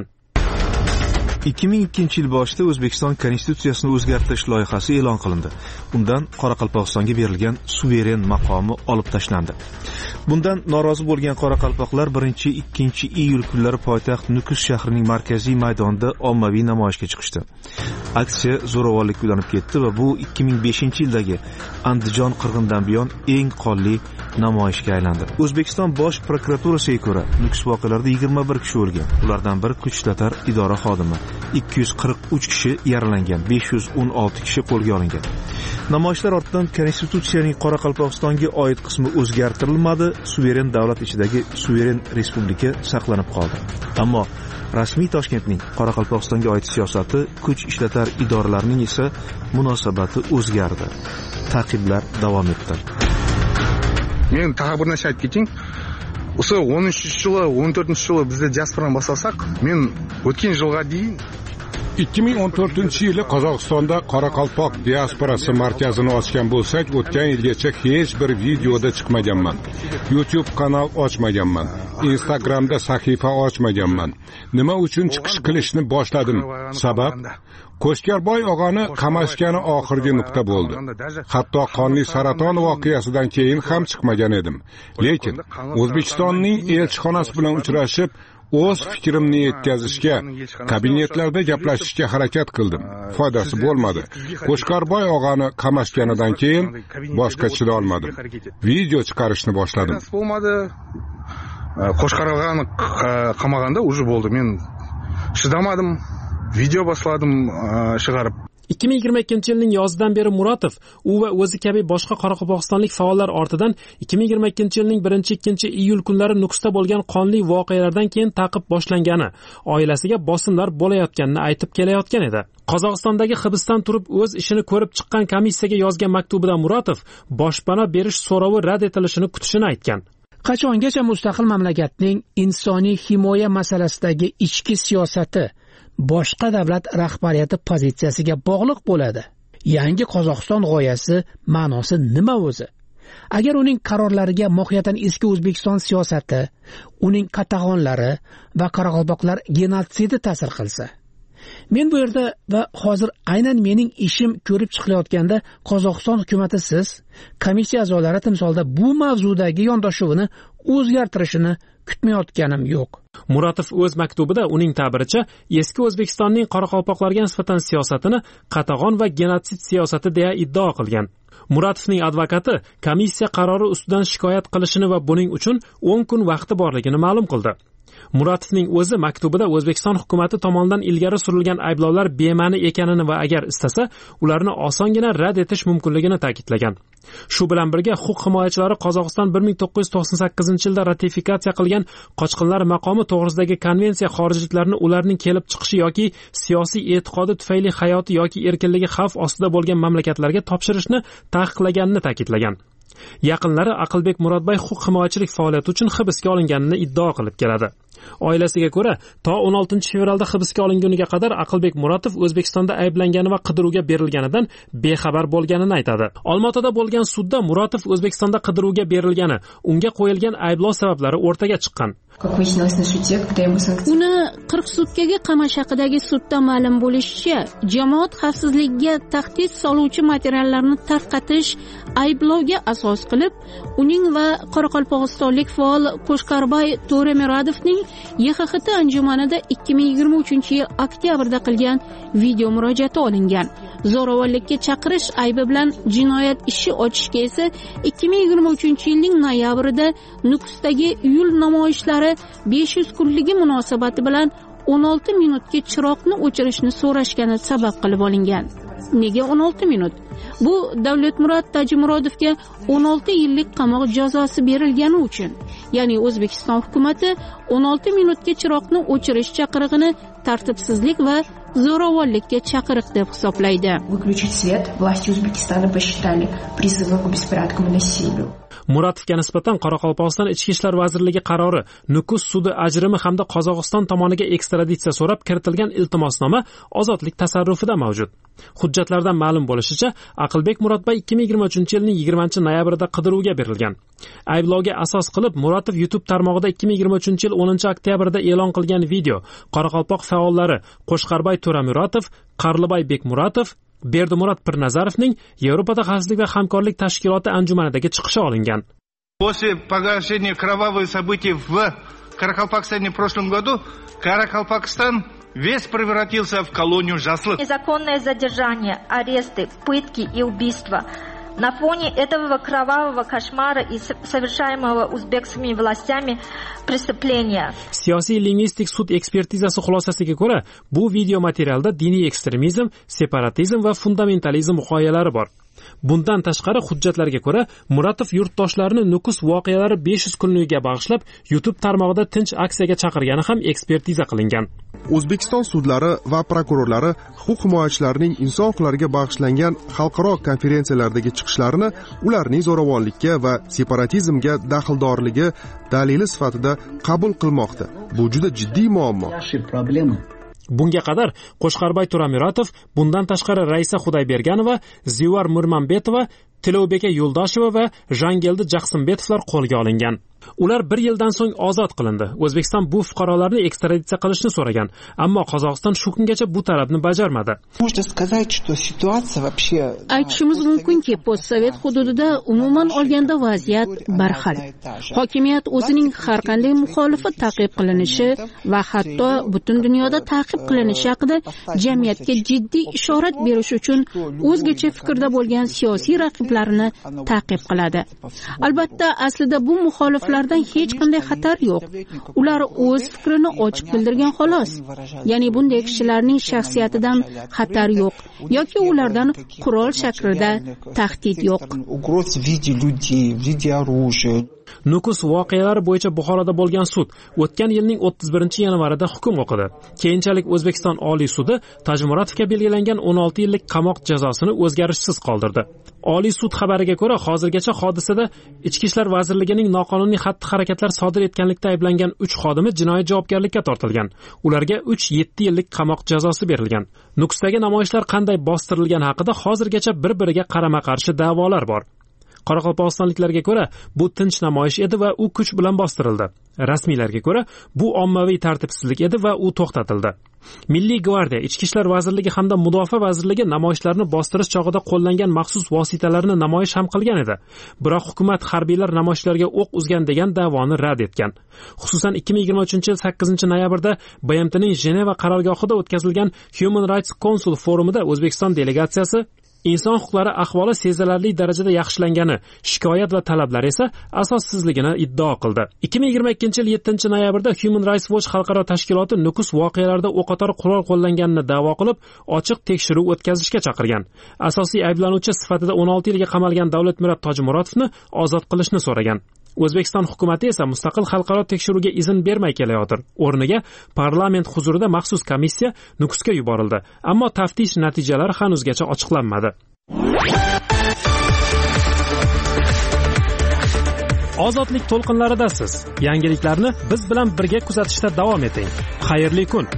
ikki ming ikkinchi yil boshida O'zbekiston konstitutsiyasini o'zgartirish loyihasi e'lon qilindi. Undan Qoraqalpog'istonga berilgan suveren maqomi olib tashlandi. Bundan norozi bo'lgan qoraqalpoqlar birinchi ikkinchi iyul kunlari poytaxt Nukus shahrining markaziy maydonida ommaviy namoyishga chiqishdi. Aksiya zo'ravonlikka ulanib ketdi va bu ikki ming beshinchi yildagi Andijon qirg'indan buyon eng qonli namoyishga aylandi. O'zbekiston bosh prokuraturasiga ko'ra, Nukus voqealarida yigirma bir kishi o'lgan. Ulardan biri kuch ishlatgan idora xodimi. ikki yuz qirq uch kishi yaralangan, besh yuz o'n olti kishi qo'lga olingan. Namoyishlar ortidan konstitutsiyaning Qoraqalpog'istonga oid qismi o'zgartirilmadi, suveren davlat ichidagi suveren respublika saqlanib qoldi. Ammo rasmiy Toshkentning Qoraqalpog'istonga oid siyosati, kuch ishlatar idoralarning esa munosabati o'zgardi. Ta'qiblar davom etdi. Men tag'in bir narsa aytib keting. O'sha o'n uchinchi yili, o'n to'rtinchi yili bizda diasporani boshlasak, men o'tgan yilga deyin ikki ming o'n to'rtinchi yili Qozog'istonda Qoraqalpoq diasporasi markazini ochgan bo'lsak, o'tgan yilgacha hech bir videoda chiqmaganman. YouTube kanal ochmaganman. Instagramda sahifa ochmaganman. Nima uchun chiqish qilishni boshladim? Sabab Qo'shkarboy og'ani qamashgani oxirgi nuqta bo'ldi. Hatto qonli saraton voqeasidan keyin ham chiqmagan edim. Lekin O'zbekistonning elchixonasi bilan uchrashib, o'z fikrimni yetkazishga, kabinetlarda gaplashishga harakat qildim. Foydasi bo'lmadi. Qo'shkarboy og'ani qamashganidan keyin boshqa chida olmadim. Video chiqarishni boshladim. Bo'lmadi. Qo'shkarog'ani qamaganda уже bo'ldi. Men chidamadim. Video boshladim chiqarib. ikki ming yigirma ikkinchi yilning yozidan beri Muratov, u va o'zi kabi boshqa qoraqalpog'istonlik faollar ortidan ikki ming yigirma ikkinchi yilning birinchi ikkinchi iyul kunlari Nukusda bo'lgan qonli voqealardan keyin ta'qib boshlangani, oilasiga bosimlar bo'layotganini aytib kelayotgan edi. Qozog'istondagi hibsdan turib o'z ishini ko'rib chiqqan komissiyaga yozgan maktubida Muratov boshpana berish so'rovi rad etilishini kutishini aytgan. Qachongacha mustaqil mamlakatning insoniy himoya masalasidagi ichki siyosati boshqa davlat rahbariyati pozitsiyasiga bog'liq bo'ladi? Yangi Qozog'iston g'oyasi ma'nosi nima o'zi? Agar uning qarorlariga mohiyatan eski O'zbekiston siyosati, uning qatag'onlari va qoraqalpoqlar genotsidi ta'sir qilsa, men bu yerda va hozir aynan mening ishim ko'rib chiqilayotganda Qozog'iston hukumatı siz, komissiya a'zolari timsolda bu mavzudagi yondashuvini o'zgartirishini kutmayotganim yo'q. Muratov o'z maktubida uning ta'biricha eski O'zbekistonning qoraqalpoqlarga nisbatan siyosatini qatag'on va genotsid siyosati deya iddao qilgan. Muratovning advokati komissiya qarori ustidan shikoyat qilishini va buning uchun o'n kun vaqti borligini ma'lum qildi. Muratovning o'zi maktubida O'zbekiston hukumatı tomonidan ilgari surilgan ayblovlar bema'ni ekanini va agar istasa, ularni osongina rad etish mumkinligini ta'kidlagan. Shu bilan birga huquq himoyachilari Qozog'iston bir ming to'qqiz yuz to'qson sakkizinchi yilda ratifikatsiya qilgan qochqinlar maqomi to'g'risidagi konvensiya xorijliklarni ularning kelib chiqishi yoki siyosiy e'tiqodi tufayli hayoti yoki erkinligi xavf ostida bo'lgan mamlakatlarga topshirishni taqiqlaganini ta'kidlagan. Yaqinlari Aqlbek Muratbay huquq himoyachilik faoliyati uchun hibsga olinganini iddao qilib keladi. Oilasiga ko'ra, to o'n oltinchi fevralda hibsga olinguniga qadar Aqlbek Muratov O'zbekistonda ayblangani va qidiruvga berilganidan bexabar bo'lganini aytadi. Olmaotada bo'lgan sudda Muratov O'zbekistonda qidiruvga berilgani, unga qo'yilgan ayblov sabablari o'rtaga chiqqan. Uni qirq sutkaga qamash haqidagi sudda ma'lum bo'lishicha, jamoat xavfsizligiga tahdid soluvchi materiallarni tarqatish ayblovga asos qilib, uning va qoraqalpog'istonlik faol Qo'shqarbay To'ramiradovning Y X X T anjumanida ikki ming yigirma uchinchi yil oktyabrda qilgan video murojaati olingan. Zo'ravonlikka chaqirish aybi bilan jinoyat ishi ochishga esa ikki ming yigirma uchinchi yilning noyabrida Nukusdagi iyul namoyishlari besh yuz kunligi munosabati bilan o'n olti minutga chiroqni o'chirishni so'rashgani sabab qilib olingan. Nega o'n olti minut? Bu Davlatmurod Tajimurodovga o'n olti yillik qamoq jazosi berilgani uchun. Ya'ni O'zbekiston hukumatı o'n olti minutga chiroqni o'chirish chaqirig'ini tartibsizlik va zo'ravonlikka chaqiriq deb hisoblaydi. Выключить свет власти Узбекистана посчитали призывом к беспорядкам и насилию. Muratovga nisbatan Qoraqalpog'iston Ichki ishlar vazirligi qarori, Nukus sudi ajrimi hamda Qozog'iston tomoniga ekstraditsiya so'rab kiritilgan iltimosnoma ozodlik tasarrufida mavjud. Hujjatlardan ma'lum bo'lishicha, Aqlbek Muratbay ikki ming yigirma uchinchi yilning yigirmanchi noyabrida qidiruvga berilgan. Ayblovga asos qilib Muratov YouTube tarmog'ida ikki ming yigirma uchinchi yil o'ninchi oktyabrda e'lon qilgan video Qoraqalpoq faollari Qo'shqarbay To'ramiratov, Qarlibay Bekmuratov, Berdimurat Pirnazarovning Yevropada xavfsizlik va hamkorlik tashkiloti anjumanidagi chiqishi olingan. После погашения кровавых событий в Каракалпакстане в прошлом году, Каракалпакстан весь превратился в колонию жаслых. Незаконное задержание, аресты, пытки и убийства. На фоне этого кровавого кошмара и совершаемого узбекскими властями преступления. Siyosiy lingvistik sud ekspertizasi xulosasiga ko'ra, bu video materialda diniy ekstremizm, separatizm va fundamentalizm g'oyalari bor. Bundan tashqari hujjatlarga ko'ra, Muratov yurtdoshlarini Nukus voqealari besh yuz kunligiga bag'ishlab YouTube tarmog'ida tinch aksiyaga chaqirgani ham ekspertiza qilingan. O'zbekiston sudlari va prokurorlari huquq himoyachilarining inson huquqlariga bag'ishlangan xalqaro konferensiyalardagi chiqishlarini ularning zo'ravonlikka va separatizmga daxldorligi dalili sifatida qabul qilmoqda. Bu juda jiddiy muammo. Bunga qadar Qo'shqarbay To'ramiratov, bundan tashqari Raisa Xudayberganova, Zivar Murmanbetova, Tilobeka Yo'ldosheva va Jangeldi Jaqsimbetovlar qo'lga olingan. Ular bir yildan so'ng ozod qilindi. O'zbekiston bu fuqarolarni ekstraditsiya qilishni so'ragan, ammo Qozog'iston shu kungacha bu talabni bajarmadi. Aytishimiz mumkinki, postsovet hududida umuman olganda vaziyat barxil. Hokimiyat o'zining har qanday muxolifi ta'qib qilinishi va hatto butun dunyoda ta'qib qilinishi haqida jamiyatga jiddiy ishorat berish uchun o'zgacha fikrda bo'lgan siyosiy raqiblarini ta'qib qiladi. Albatta, aslida bu muxoliflar lardan hech qanday xatar yo'q. Ular o'z fikrini ochiq bildirgan xolos. Ya'ni bunday kishilarning shaxsiyatidan xatar yo'q yoki ulardan qurol shaklida tahdid yo'q. Nukus voqealari bo'yicha Buxoroda bo'lgan sud o'tgan yilning o'ttiz birinchi yanvarida hukm o'qidi. Keyinchalik O'zbekiston Oliy sudi Tajmuratovga belgilangan o'n olti yillik qamoq jazosini o'zgarishsiz qoldirdi. Oliy sud xabariga ko'ra, hozirgacha hodisada Ichki ishlar vazirligining noqonuniy xatti-harakatlar sodir etganlikda ayblangan uch xodimi jinoiy javobgarlikka tortilgan. Ularga uch yetti yillik qamoq jazosi berilgan. Nukusdagi namoyishlar qanday bostirilgani haqida hozirgacha bir-biriga qarama-qarshi da'volar bor. Qoraqalpog'istonliklarga ko'ra, bu tinch namoyish edi va u kuch bilan bostirildi. Rasmiylarga ko'ra, bu ommaviy tartibsizlik edi va u to'xtatildi. Milliy gvardiya, Ichki ishlar vazirligi hamda Mudofaa vazirligi namoyishlarni bostirish chog'ida qo'llangan maxsus vositalarni namoyish ham qilgan edi. Biroq hukumat harbiylar namoyishlarga o'q uzgan degan da'voni rad etgan. Xususan ikki ming yigirma uchinchi yil sakkizinchi noyabrda B M T'ning Jeneva qarorgohida o'tkazilgan Human Rights Council forumida O'zbekiston delegatsiyasi inson huquqlari ahvoli sezilarli darajada yaxshilangani, shikoyat va talablar esa asossizligini iddao qildi. ikki ming yigirma ikkinchi yil yettinchi noyabrda Human Rights Watch xalqaro tashkiloti Nukus voqealarida o'qotar qurol qo'llanganini da'vo qilib, ochiq tekshiruv o'tkazishga chaqirgan. Asosiy ayblanuvchi sifatida o'n olti yilga qamalgan Davlatmurod Tojmurodovni ozod qilishni so'ragan. O'zbekiston hukumatı esa mustaqil xalqaro tekshiruvga izn bermay kelayotir. O'rniga parlament huzurida maxsus komissiya Nukusga yuborildi, ammo taftish natijalari hanuzgacha ochiqlanmadi. Ozodlik to'lqinlaridasiz. Yangiliklarni biz bilan birga kuzatishda davom eting. Xayrli kun.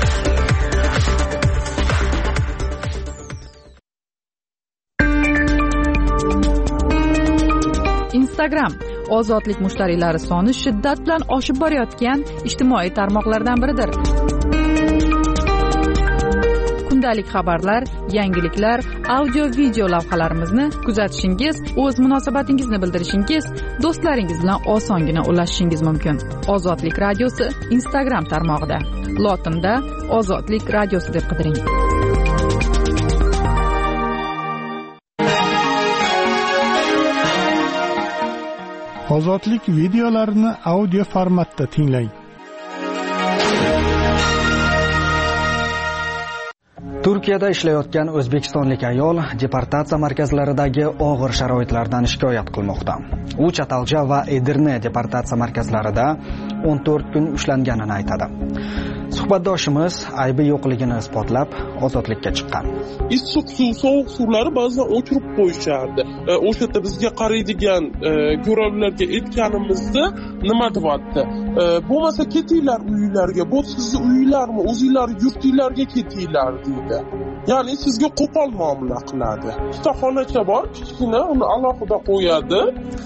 Instagram ozodlik mushtariylari soni shiddat bilan oshib borayotgan ijtimoiy tarmoqlardan biridir. Kundalik xabarlar, yangiliklar, audio-video lavhalarimizni kuzatishingiz, o'z munosabatingizni bildirishingiz, do'stlaringiz bilan osongina ulashishingiz mumkin. Ozodlik radiosi Instagram tarmog'ida. Lotinda Ozodlik radiosi deb qidiring. Ozodlik videolarini audio formatda tinglang. Turkiyada ishlayotgan o'zbekistonlik ayol deportatsiya markazlaridagi og'ir sharoitlardan shikoyat qilmoqda. U Chatalja va Edirne deportatsiya markazlarida o'n to'rt kun ushlanganini aytadi. Suhbatdoshimiz aybi yo'qligini isbotlab ozodlikka chiqqan. Issiq suv, sovuq suvlari ba'zan o'chirib qo'yishardi. O'sha yerda bizga qaraydigan ko'ravlarga aytganimizda nima deyapti? Bo'lmasa ketinglar uylarga, bu sizni uylarmi, o'zinglar yurtinglarga ketinglar deydi. Ya'ni sizga qo'pol muomala qiladi. Ikkita xonacha bor, kichkina, uni alohida qo'yadi.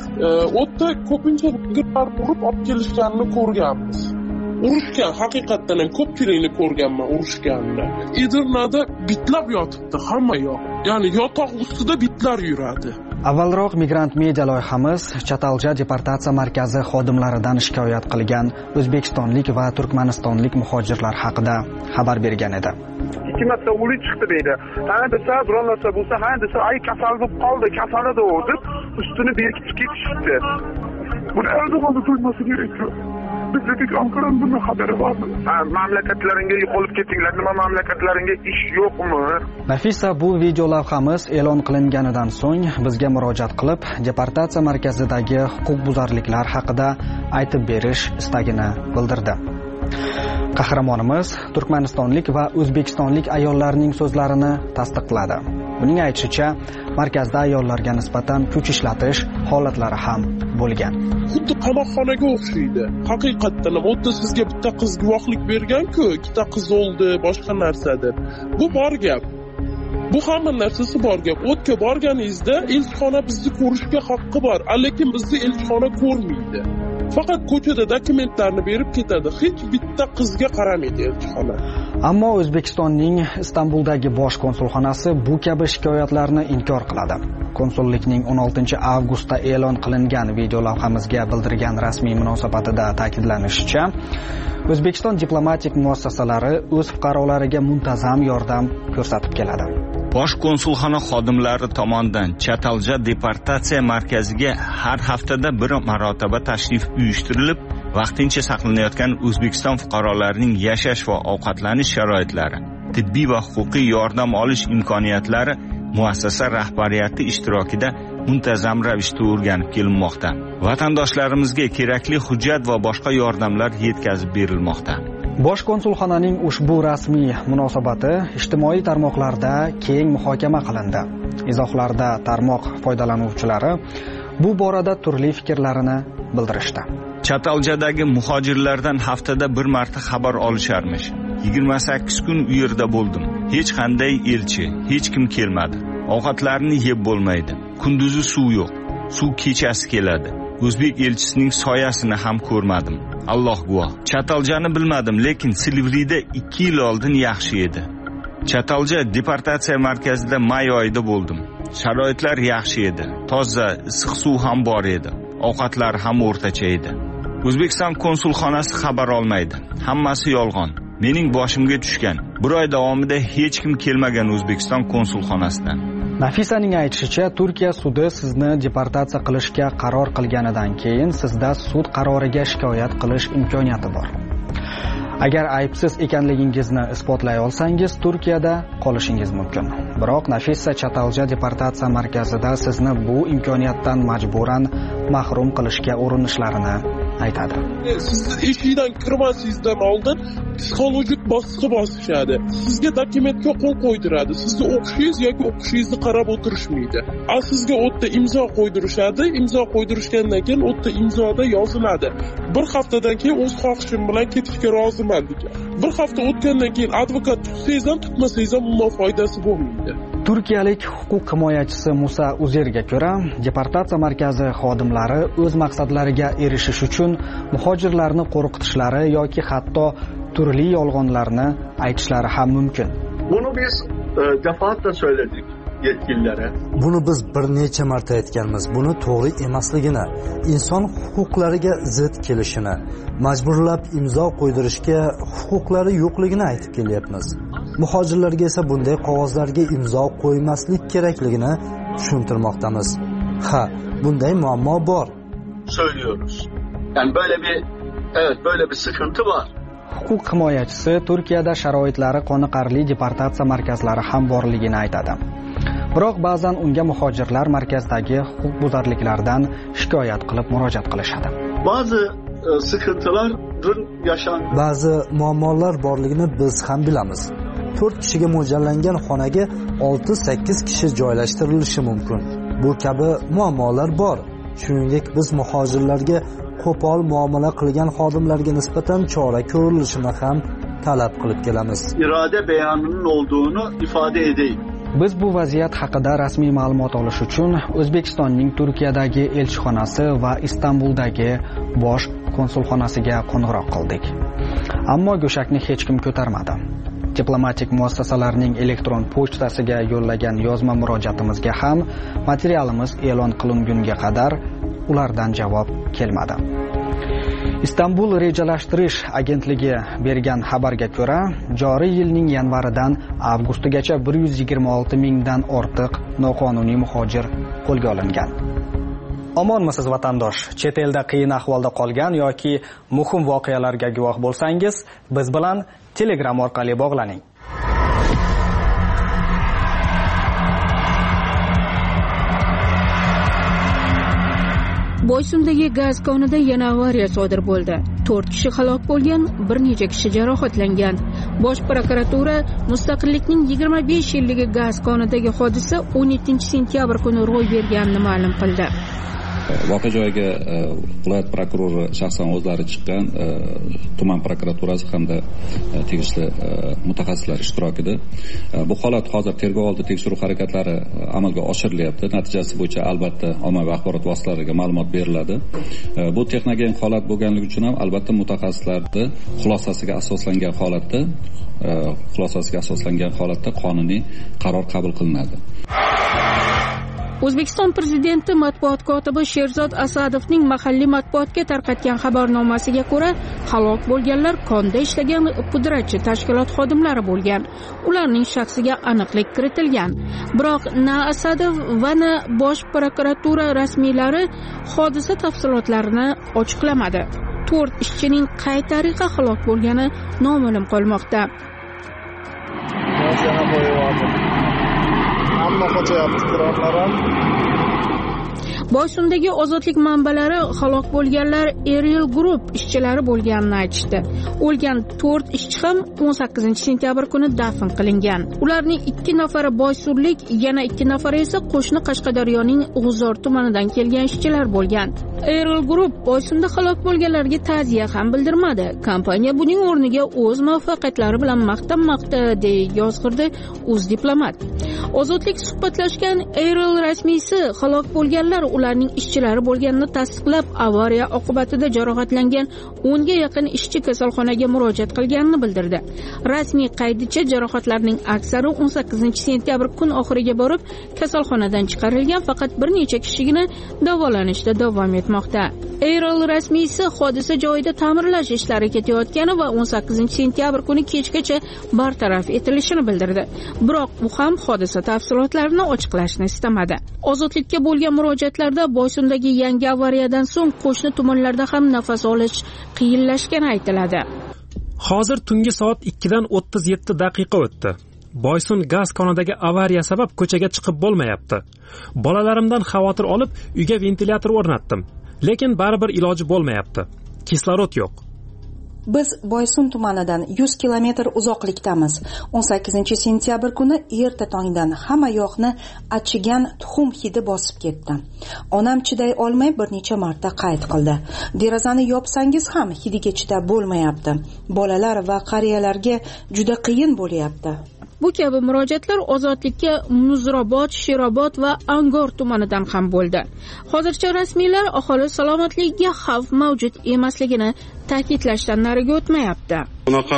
O'tda ko'pincha girlar urib olib kelishganini ko'rganmiz. Urushgan, haqiqatdan ham ko'pchilikni ko'rganman urushganni. Edirnada bitlab yotibdi hamma yoq. Ya'ni yotoq ustida bitlar yuradi. Avvalroq Migrant Media loyihamiz Chatalja deportatsiya markazi xodimlaridan shikoyat qilgan o'zbekistonlik va turkmanistonlik muhojirlar haqida xabar bergan edi. Ikki marta o'lik chiqdi deydi. Ha desa, biror narsa bo'lsa, ha desa, ay kasal bo'lib qoldi, kasal edi u deb ustini berkitib ketishdi. Buni o'zingizga to'yması kerak. Bizlik Ankara'nın bunun haberi var mı? Ha, mamlakatlaringa yo'qolib ketinglar, nima mamlakatlaringa ish yo'qmi? Nafisa bu video lavhamiz e'lon qilinganidan so'ng bizga murojaat qilib, deportatsiya markazidagi huquqbuzarliklar haqida aytib berish istagini bildirdi. Qahramonimiz turkmanistonlik va o'zbekistonlik ayollarning so'zlarini tasdiqladi. Uning aytishicha, markazda ayollarga nisbatan kuch ishlatish holatlari ham bo'lgan. Xuddi qamoqxonaga o'xshaydi. Haqiqatdan ham o'tda sizga bitta qiz guvohlik bergan-ku, ikkita qiz o'ldi, boshqa narsa deb. Bu bor gap. Bu hamma narsasi bor gap. O'tga borganingizda elchixona bizni ko'rishga haqqi bor, lekin bizni elchixona ko'rmaydi. Faqat ko'chada dokumentlarni berib ketadi. Hech bitta qizga qaramaydi elchixona. Ammo O'zbekistonning Istanbuldagi bosh konsulxonasi bu kabi shikoyatlarni inkor qiladi. Konsullikning o'n oltinchi avgustda e'lon qilingan video lavhamizga bildirgan rasmiy munosabatida ta'kidlanishicha, O'zbekiston diplomatik muassasalari o'z fuqarolariga muntazam yordam ko'rsatib keladi. Bosh konsulxona xodimlari tomonidan Chatalja deportatsiya markaziga har haftada bir marotaba tashrif uyushtirilib, vaqtincha saqlanayotgan O'zbekiston fuqarolarining yashash va ovqatlanish sharoitlari, tibbiy va huquqiy yordam olish imkoniyatlari muassasa rahbariyati ishtirokida muntazam ravishda o'rganib kelinmoqda. Vatandoshlarimizga kerakli hujjat va boshqa yordamlar yetkazib berilmoqda. Bosh konsulxonaning ushbu rasmiy munosabati ijtimoiy tarmoqlarda keng muhokama qilindi. Izohlarda tarmoq foydalanuvchilari bu borada turli fikrlarini bildirishdi. Chataljadagi muhojirlardan haftada bir marta xabar olisharmish. yigirma sakkiz kun u yerda bo'ldim. Hech qanday elchi, hech kim kelmadi. Ovqatlarni yeb bo'lmaydi. Kunduzi suv yo'q. Suv kechasi keladi. O'zbek elchisining soyasini ham ko'rmadim. Alloh guvoh. Chataljani bilmadim, lekin Silvrida ikki yil oldin yaxshi edi. Chatalja deportatsiya markazida may oyida bo'ldim. Sharoitlar yaxshi edi. Toza, issiq suv ham bor edi. Ovqatlar ham o'rtacha edi. O'zbekiston konsulxonasi xabar olmaydi. Hammasi yolg'on. Mening boshimga tushgan. Bir oy davomida hech kim kelmagan O'zbekiston konsulxonasidan. Nafisaning aytishicha, Turkiya sudi sizni deportatsiya qilishga qaror qilganidan keyin sizda sud qaroriga shikoyat qilish imkoniyati bor. Agar aybsiz ekanligingizni isbotlay olsangiz, Turkiyada qolishingiz mumkin. Biroq Nafisa Chatalja deportatsiya markazida sizni bu imkoniyatdan majburan mahrum qilishga urinishlarini aytadi. Sizni eshikdan kirmasingizdan oldin psixologik bosqich bosishadi. Sizga dokumentga qo'l qo'ydiradi. Sizni o'qishingiz yoki o'qishingizni qarab o'tirishmaydi. A sizga o'tda imzo qo'ydirishadi. Imzo qo'ydirishgandan keyin o'tda imzoda yoziladi. Bir haftadan keyin o'z xohishim bilan ketishga roziman degan. Bir hafta o'tgandan keyin advokat tutsangiz ham tutmasangiz ham undan foydasi bo'lmaydi. Turkiyalik huquq himoyachisi Musa Uzerga ko'ra, deportatsiya markazi xodimlari o'z maqsadlariga erishish uchun muhojirlarni qo'rqitishlari yoki hatto turli yolg'onlarni aytishlari ham mumkin. Buni biz e, defaatle söyledik yetkililere. Buni biz bir necha marta aytganmiz. Buni to'g'ri emasligini, inson huquqlariga zid kelishini, majburlab imzo qo'ydirishga huquqlari yo'qligini aytib kelyapmiz. Muhojirlarga esa bunday qog'ozlarga imzo qo'ymaslik kerakligini tushuntirmoqdamiz. Ha, bunday muammo bor. Söylüyoruz. Yani böyle bir evet böyle bir sıkıntı var. Huquq himoyachisi Turkiyada sharoitlari qoniqarli deportatsiya markazlari ham borligini aytadi. Biroq ba'zan unga muhojirlar markazdagi huquqbuzarliklardan shikoyat qilib murojaat qilishadi. Bazı e, sıkıntıların yaşandı. Ba'zi muammolar borligini biz ham bilamiz. to'rt kishiga mo'ljallangan xonaga olti sakkiz kishi joylashtirilishi mumkin. Bu kabi muammolar bor. Shuningdek, biz muhojirlarga qo'pol muomala qilgan xodimlarga nisbatan chora ko'rilishini ham talab qilib kelamiz. İrade beyanının olduğunu ifade edeyim. Biz bu vaziyat haqida rasmiy ma'lumot olish uchun O'zbekistonning Turkiyadagi elchixonasi va Istanbuldagi bosh konsulxonasiga qo'ng'iroq qildik. Ammo go'shakni hech kim ko'tarmadi. Diplomatik muassasalarning elektron pochtasiga yo'llagan yozma murojaatimizga ham materialimiz e'lon qilingunga qadar ulardan javob kelmadi. Istanbul rejalashtirish agentligi bergan xabarga ko'ra, joriy yilning yanvaridan avgustigacha bir yuz yigirma olti mingdan ortiq noqonuniy muhojir qo'lga olingan. Omonmisiz vatandosh? Chet elda qiyin ahvolda qolgan yoki muhim voqealarga guvoh bo'lsangiz, biz bilan Telegram orqali bog'laning. Boysundagi gaz konida yana avariya sodir bo'ldi. to'rt kishi halok bo'lgan, bir necha kishi jarohatlangan. Bosh prokuratura Mustaqillikning yigirma besh yilligi gaz konidagi hodisa o'n yettinchi sentyabr kuni ro'y berganini ma'lum qildi. Voqea joyiga viloyat prokurori shaxsan o'zlari chiqqan, tuman prokuraturasi hamda tegishli mutaxassislar ishtirokida. Bu holat hozir tergov oldi tekshiruv harakatlari amalga oshirilyapti. Natijasi bo'yicha albatta ommaviy axborot vositalariga ma'lumot beriladi. Bu texnogen holat bo'lganligi uchun ham albatta mutaxassislarning xulosasiga asoslangan holatda xulosasiga asoslangan holatda qonuniy qaror qabul qilinadi. O'zbekiston prezidenti matbuot kotibi Sherzod Asadovning mahalliy matbuotga tarqatgan xabarnomasiga ko'ra, halok bo'lganlar konda ishlagan pudratchi tashkilot xodimlari bo'lgan. Ularning shaxsiga aniqlik kiritilgan. Biroq na Asadov va na bosh prokuratura rasmiylari hodisa tafsilotlarini ochiqlamadi. to'rt ishchining qay tariqa halok bo'lgani noma'lum qolmoqda. Hamma qo'yapti qurollar ham. Boysundagi ozodlik manbalari halok bo'lganlar Eril Group ishchilari bo'lganini aytishdi. O'lgan to'rt ishchi ham o'n sakkizinchi sentyabr kuni dafn qilingan. Ularning ikki nafari boysunlik, yana ikki nafari esa qo'shni Qashqadaryoning G'uzor tumanidan kelgan ishchilar bo'lgan. Eril Group Boysunda halok bo'lganlarga ta'ziya ham bildirmadi. Kompaniya buning o'rniga o'z muvaffaqiyatlari bilan maqtanmoqda, deya yozg'irdi O'z diplomat. Ozodlik suhbatlashgan Eril rasmiysi halok bo'lganlar ularning ishchilari bo'lganini tasdiqlab, avariya oqibatida jarohatlangan o'n ga yaqin ishchi kasalxonaga murojaat qilganini bildirdi. Rasmiy qaydicha jarohatlarning aksari o'n sakkizinchi sentyabr kun oxiriga borib kasalxonadan chiqarilgan, faqat bir necha kishigina davolanishda davom etmoqda. Eril rasmiysi hodisa joyida ta'mirlash ishlari ketayotgani va o'n sakkizinchi sentyabr kuni kechgacha bartaraf etilishini bildirdi. Biroq u ham hodisa tafsilotlarini ochiqlashni istamadi. Ozodlikka bo'lgan murojaatlarda Boysundagi yangi avariyadan so'ng qo'shni tumanlarda ham nafas olish qiyinlashgani aytiladi. Hozir tungi soat ikkidan o'ttiz yetti daqiqa o'tdi. Boysun gaz konidagi avariya sabab ko'chaga chiqib bo'lmayapti. Bolalarimdan xavotir olib, uyga ventilyator o'rnatdim, lekin baribir iloji bo'lmayapti. kislorod yo'q. Biz Boysun tumanidan yuz kilometr uzoqlikdamiz. o'n sakkizinchi sentyabr kuni erta tongdan hamma yoqni achigan tuxum hidi bosib ketdi. Onam chiday olmay bir necha marta qayd qildi. Derazani yopsangiz ham hidiga chidab bo'lmayapti. Bolalar va qariyalarga juda qiyin bo'lyapti. Bu kabi murojaatlar Ozodlikka Muzrobod, Sherobod va Angor tumanidan ham bo'ldi. Hozircha rasmiylar aholi salomatligiga xavf mavjud emasligini ta'kidlashdan nariga o'tmayapti. Bunaqa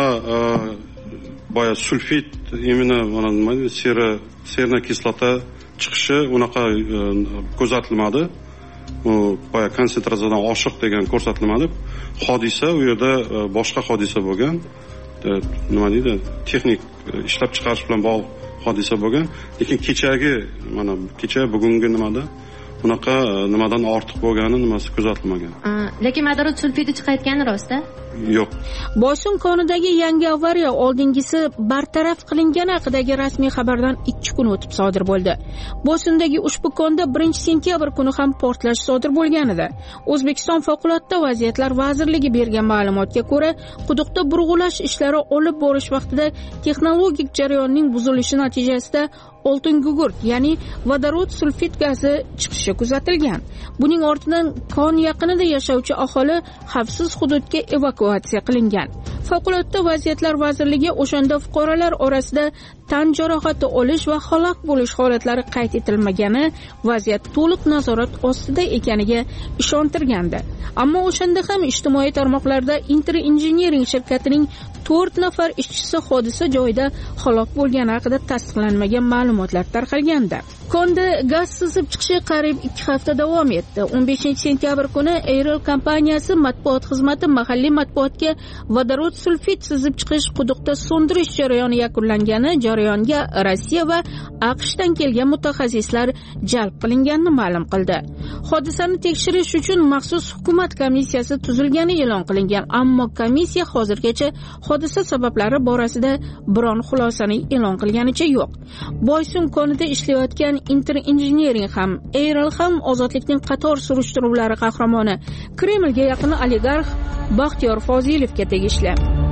boya sulfit, imенно mana nima deydi, sera, serna kislota chiqishi unaqa kuzatilmadi. U boya konsentratsiyadan oshiq degan ko'rsatilmadi. Hodisa u yerda boshqa hodisa bo'lgan. Nima deydi, texnik ishlab chiqarish bilan bog'liq hodisa bo'lgan, lekin kechagi mana kecha bugungi nimada unaqa nimadan ortiq bo'lgani nimasi kuzatilmagan. Lekin vodorod sulfidi chiqayotgani rost-a? Yo'q. Boysun konidagi yangi avariya oldingisi bartaraf qilingani haqidagi rasmiy xabardan ikki kun o'tib sodir bo'ldi. Boysundagi ushbu konda birinchi sentyabr kuni ham portlash sodir bo'lgan edi. O'zbekiston favqulodda vaziyatlar vazirligi bergan ma'lumotga ko'ra, quduqda burg'ulash ishlari olib borish vaqtida texnologik jarayonning buzilishi natijasida oltin gugurt, ya'ni vodorod sulfid gazi chiqishi kuzatilgan. Buning ortidan kon yaqinida yashovchi aholi xavfsiz hududga evakuatsiya qilingan. Favqulodda vaziyatlar vazirligi o'shanda fuqarolar orasida tan jarohati olish va halok bo'lish holatlari qayd etilmagani, vaziyat to'liq nazorat ostida ekaniga ishontirgandi. Ammo o'shanda ham ijtimoiy tarmoqlarda Inter Engineering shirkatining to'rt nafar ishchisi hodisa joyida halok bo'lgani haqida tasdiqlanmagan ma'lumotlar tarqalgandi. Konda gaz sizib chiqishi qariyb ikki hafta davom etdi. o'n beshinchi sentyabr kuni Airel kompaniyasi matbuot xizmati mahalliy matbuotga vodorod sulfid sizib chiqish quduqda so'ndirish jarayoni yakunlangani, jarayonga Rossiya va AQShdan kelgan mutaxassislar jalb qilinganini ma'lum qildi. Hodisani tekshirish uchun maxsus hukumat komissiyasi tuzilgani e'lon qilingan, ammo komissiya hozirgacha hodisa sabablari borasida biron xulosani e'lon qilganicha yo'q. Boysun konida ishlayotgan Inter Engineering ham, Airel ham ozodlikning qator surishtiruvlari qahramoni, Kremlga yaqin oligarx Baxtiyor Fozilovga tegishli.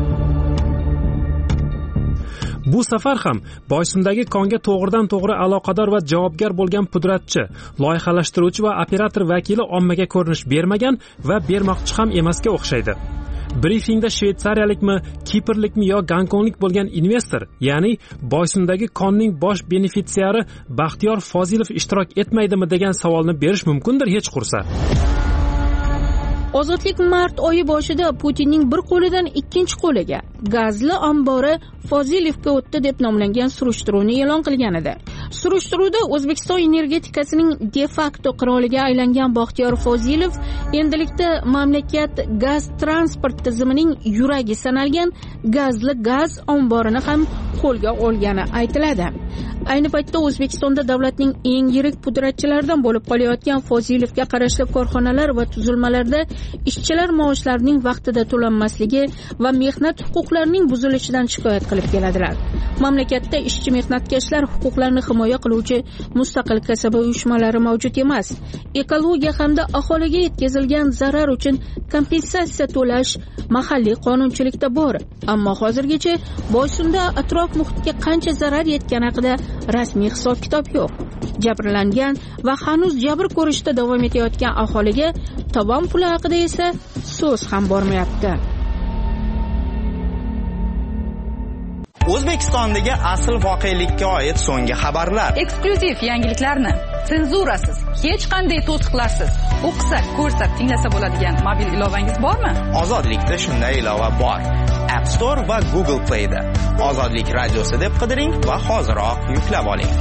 Bu safar ham Boysundagi konga to'g'ridan to'g'ri aloqador va javobgar bo'lgan pudratchi, loyihalashtiruvchi va operator vakili ommaga ko'rinish bermagan va bermoqchi ham emasga o'xshaydi. Briefingda shvetsariyalikmi, kiprlikmi yo gonkonglik bo'lgan investor, ya'ni Boysundagi konning bosh benefitsiari Baxtiyor Fozilov ishtirok etmaydimi degan savolni berish mumkindir hech qursa. Ozodlik mart oyi boshida Putinning bir qo'lidan ikkinchi qo'liga gazli ombori Fozilovga o'tdi deb nomlangan surishtiruvni e'lon qilgan edi. Surishtiruvda O'zbekiston energetikasining de facto qiroliga aylangan Baxtiyor Fozilov endilikda mamlakat gaz transport tizimining yuragi sanalgan gazli gaz omborini ham qo'lga olgani aytiladi. Ayni paytda O'zbekistonda davlatning eng yirik pudratchilaridan bo'lib qolayotgan Fozilovga qarashli korxonalar va tuzilmalarda ishchilar maoshlarining vaqtida to'lanmasligi va mehnat huquqlarining buzilishidan shikoyat qilib keladilar. Mamlakatda ishchi mehnatkashlar huquqlarini himoya qiluvchi mustaqil kasaba uyushmalari mavjud emas. Ekologiya hamda aholiga yetkazilgan zarar uchun kompensatsiya to'lash mahalliy qonunchilikda bor, ammo hozirgacha Boysunda atrof muhitga qancha zarar yetgani haqida rasmiy hisob-kitob yo'q. Jabrlangan va hanuz jabr ko'rishda davom etayotgan aholiga tovon puli haqida esa so'z ham bormayapti. O'zbekistondagi asl voqelikka oid so'nggi xabarlar, eksklyuziv yangiliklarni senzurasiz, hech qanday to'siqlarsiz o'qisa, ko'rsa, tinglasa bo'ladigan mobil ilovangiz bormi? Ozodlikda shunday ilova bor. App Store va Google Play da Ozodlik radiosi deb qidiring va hoziroq yuklab oling.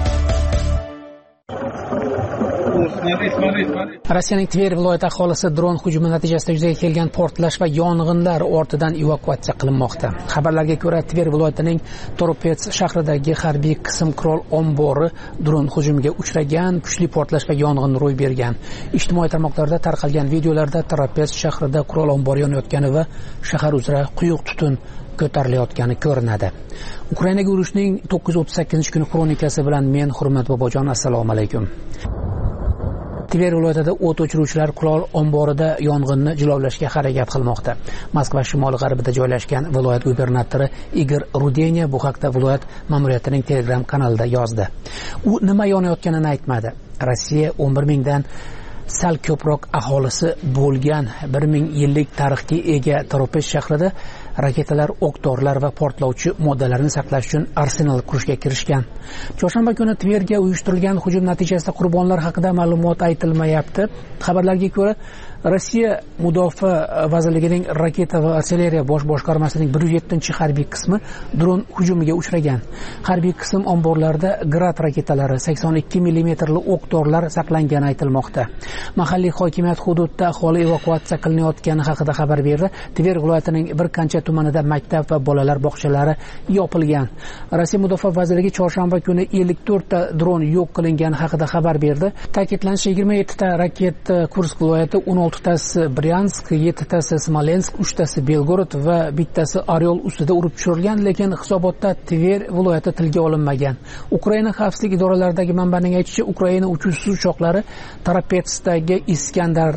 Rossiyaning Tver viloyati aholisi dron hujumi natijasida yuzaga kelgan portlash va yong'inlar ortidan evakuatsiya qilinmoqda. Xabarlarga ko'ra, Tver viloyatining Toropets shahridagi harbiy qism qurol ombori dron hujumiga uchragan, kuchli portlash va yong'in ro'y bergan. Ijtimoiy tarmoqlarda tarqalgan videolarda Toropets shahrida qurol ombori yonayotgani va shahar uzra quyuq tutun ko'tarilayotgani ko'rinadi. Ukrainaga urushning to'qqiz yuz o'ttiz sakkizinchi kuni xronikasi bilan men Hurmat Bobojon, assalomu alaykum. Tver viloyatida o't o'chiruvchilar qurol omborida yong'inni jilovlashga harakat qilmoqda. Moskva shimoli-g'arbida joylashgan viloyat gubernatori Igor Rudenya bu haqda viloyat ma'muriyatining Telegram kanalida yozdi. U nima yonayotganini aytmadi. Rossiya o'n bir mingdan sal ko'proq aholisi bo'lgan bir ming yillik tarixga ega Toropes shahrida raketalar, o'q-dorilar va portlovchi moddalarni saqlash uchun arsenal qurishga kirishgan. Chorshanba kuni Tverga uyushtirilgan hujum natijasida qurbonlar haqida ma'lumot aytilmayapti. Xabarlarga ko'ra, Rossiya Mudofaa vazirligining raketa va artilleriya bosh boshqarmasining bir yuz yettinchi harbiy qismi dron hujumiga uchragan. Harbiy qism omborlarida Grad raketalari, sakson ikki millimetrli o'q-dorilar saqlangani aytilmoqda. Mahalliy hokimiyat hududda aholi evakuatsiya qilinayotgani haqida xabar berdi. Tver viloyatining bir qancha tumanida maktab va bolalar bog'chalari yopilgan. Rossiya Mudofaa vazirligi chorshanba kuni ellik to'rtta dron yo'q qilingani haqida xabar berdi. Ta'kidlanishicha, yigirma yettita raketa Kursk viloyati, o'n oltitasi Bryansk, yettitasi Smolensk, uchtasi Belgorod va bittasi Oryol ustida urib tushirilgan, lekin hisobotda Tver viloyati tilga olinmagan. Ukraina xavfsizlik idoralaridagi manbaning aytishicha, Ukraina uchuvchi uchoqlari Tarapetsdagi Iskandar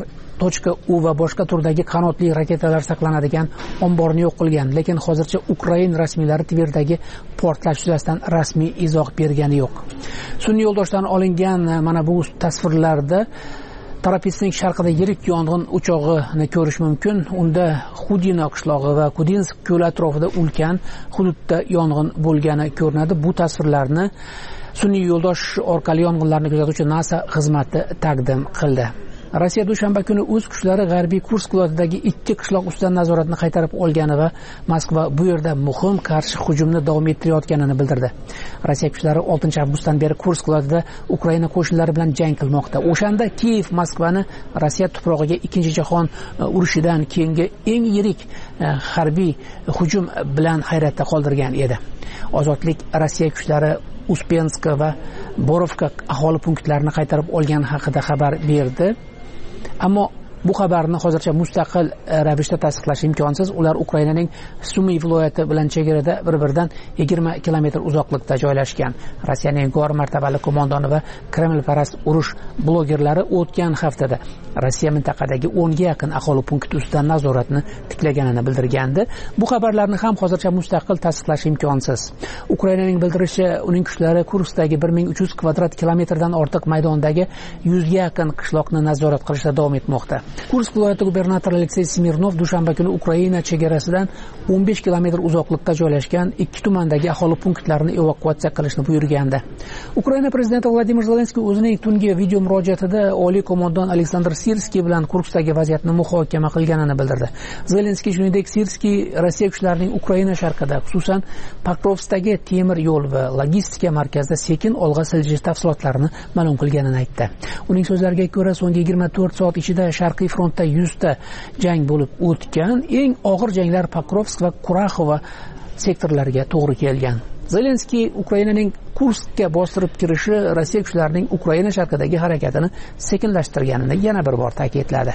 .u va boshqa turdagi qanotli raketalar saqlanadigan omborni yo'q qilgan, lekin hozircha Ukraina rasmiylari Tverdagi portlash yuzasidan rasmiy izoh bergani yo'q. Sun'iy yo'ldoshdan olingan mana bu tasvirlarda Tarapetsning sharqida yirik yong'in o'chog'ini ko'rish mumkin. Unda Xudino qishlog'i va Kudinsk ko'li atrofida ulkan hududda yong'in bo'lgani ko'rinadi. Bu tasvirlarni sun'iy yo'ldosh orqali yong'inlarni kuzatuvchi NASA xizmati taqdim qildi. Rossiya dushanba kuni o'z kuchlari g'arbiy Kursk viloyatidagi ikki qishloq ustidan nazoratni qaytarib olgani va Moskva bu yerda muhim qarshi hujumni davom ettirayotganini bildirdi. Rossiya kuchlari oltinchi avgustdan beri Kursk viloyatida Ukraina qo'shinlari bilan jang qilmoqda. O'shanda Kiyev Moskvani Rossiya tuprog'iga ikkinchi jahon urushidan keyingi eng yirik harbiy hujum bilan hayratda qoldirgan edi. Ozodlik Rossiya kuchlari Uspensk va Borovka aholi punktlarini qaytarib olgani haqida xabar berdi. Ammo bu xabarni hozircha mustaqil ravishda tasdiqlash imkonsiz. Ular Ukrainaning Sumy viloyati bilan chegarada bir-biridan yigirma kilometr uzoqlikda joylashgan. Rossiyaning g'or martabali qo'mondoni va Kremlparast urush blogerlari o'tgan haftada Rossiya mintaqadagi o'nga yaqin aholi punkti ustidan nazoratni tiklaganini bildirgandi. Bu xabarlarni ham hozircha mustaqil tasdiqlash imkonsiz. Ukrainaning bildirishicha, uning kuchlari Kurskdagi bir ming uch yuz kvadrat kilometrdan ortiq maydondagi yuzga yaqin qishloqni nazorat qilishda davom etmoqda. Kursk viloyati gubernatori Aleksey Smirnov dushanba kuni Ukraina chegarasidan o'n besh kilometr uzoqlikda joylashgan ikki tumandagi aholi punktlarini evakuatsiya qilishni buyurgandi. Ukraina prezidenti Vladimir Zelenskiy o'zining tungi video murojaatida oliy qo'mondon Aleksandr Sirskiy bilan Kurskdagi vaziyatni muhokama qilganini bildirdi. Zelenskiy shuningdek Sirskiy Rossiya kuchlarining Ukraina sharqida, xususan Pokrovskdagi temir yo'l va logistika markazida sekin olg'a siljish tafsilotlarini ma'lum qilganini aytdi. Uning so'zlariga ko'ra, so'nggi yigirma to'rt soat ichida sharqiy frontda yuzta jang bo'lib o'tgan. Eng og'ir janglar Pokrovsk va Kuraxova sektorlariga to'g'ri kelgan. Zelenskiy Ukrainaning Kurskka bostirib kirishi Rossiya kuchlarining Ukraina sharqidagi harakatini sekinlashtirganini yana bir bor ta'kidladi.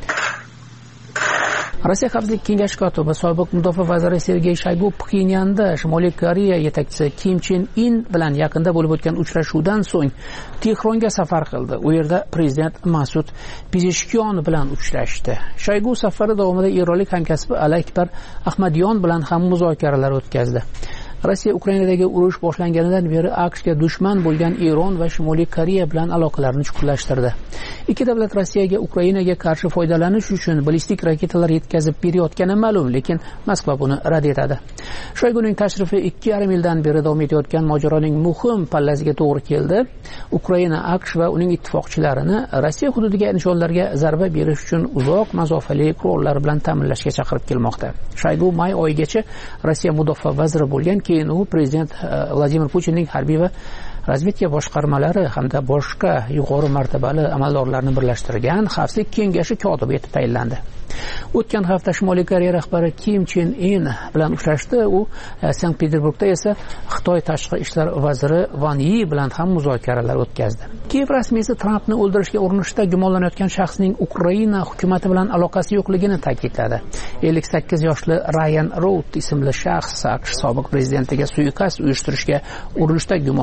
Rossiya Xavfsizlik kengashi kotibi sobiq mudofaa vaziri Sergey Shoygu Pxenyanda Shimoliy Koreya yetakchisi Kim Chen In bilan yaqinda bo'lib o'tgan uchrashuvdan so'ng Tehronga safar qildi. U yerda prezident Masud Pezeshkian bilan uchrashdi. Shoygu safari davomida eronlik hamkasbi Alakbar Ahmadyon bilan ham muzokaralar o'tkazdi. Rossiya Ukrainadagi urush boshlanganidan beri AQShga dushman bo'lgan Eron va Shimoliy Koreya bilan aloqalarni chuqurlashtirdi. Ikki davlat Rossiyaga Ukrainaga qarshi foydalanish uchun ballistik raketalar yetkazib berayotgani ma'lum, lekin Moskva buni rad etadi. Shoyguning tashrifi ikki yarim yildan beri davom etayotgan mojaroning muhim pallasiga to'g'ri keldi. Ukraina AQSh va uning ittifoqchilarini Rossiya hududiga nishonlarga zarba berish uchun uzoq masofali qurollar bilan ta'minlashga chaqirib kelmoqda. Shoygu may oyigacha Rossiya mudofaa vaziri bo'lgan, keyin u prezident Vladimir Putinning harbiy va razvedka boshqarmalari hamda boshqa yuqori martabali amaldorlarni birlashtirgan Xavfsizlik kengashi kotibi etib tayinlandi. O'tgan hafta Shimoliy Koreya rahbari Kim Chen In bilan uchrashdi. U Sankt-Peterburgda esa Xitoy tashqi ishlar vaziri Wang Yi bilan ham muzokaralar o'tkazdi. Kiyev rasmiysi Trampni o'ldirishga urinishda gumonlanayotgan shaxsning Ukraina hukumati bilan aloqasi yo'qligini ta'kidladi. ellik sakkiz yoshli Ryan Rout ismli shaxs AQSh sobiq prezidentiga suiqasd uyushtirishga urinishda gumon qilinmoqda.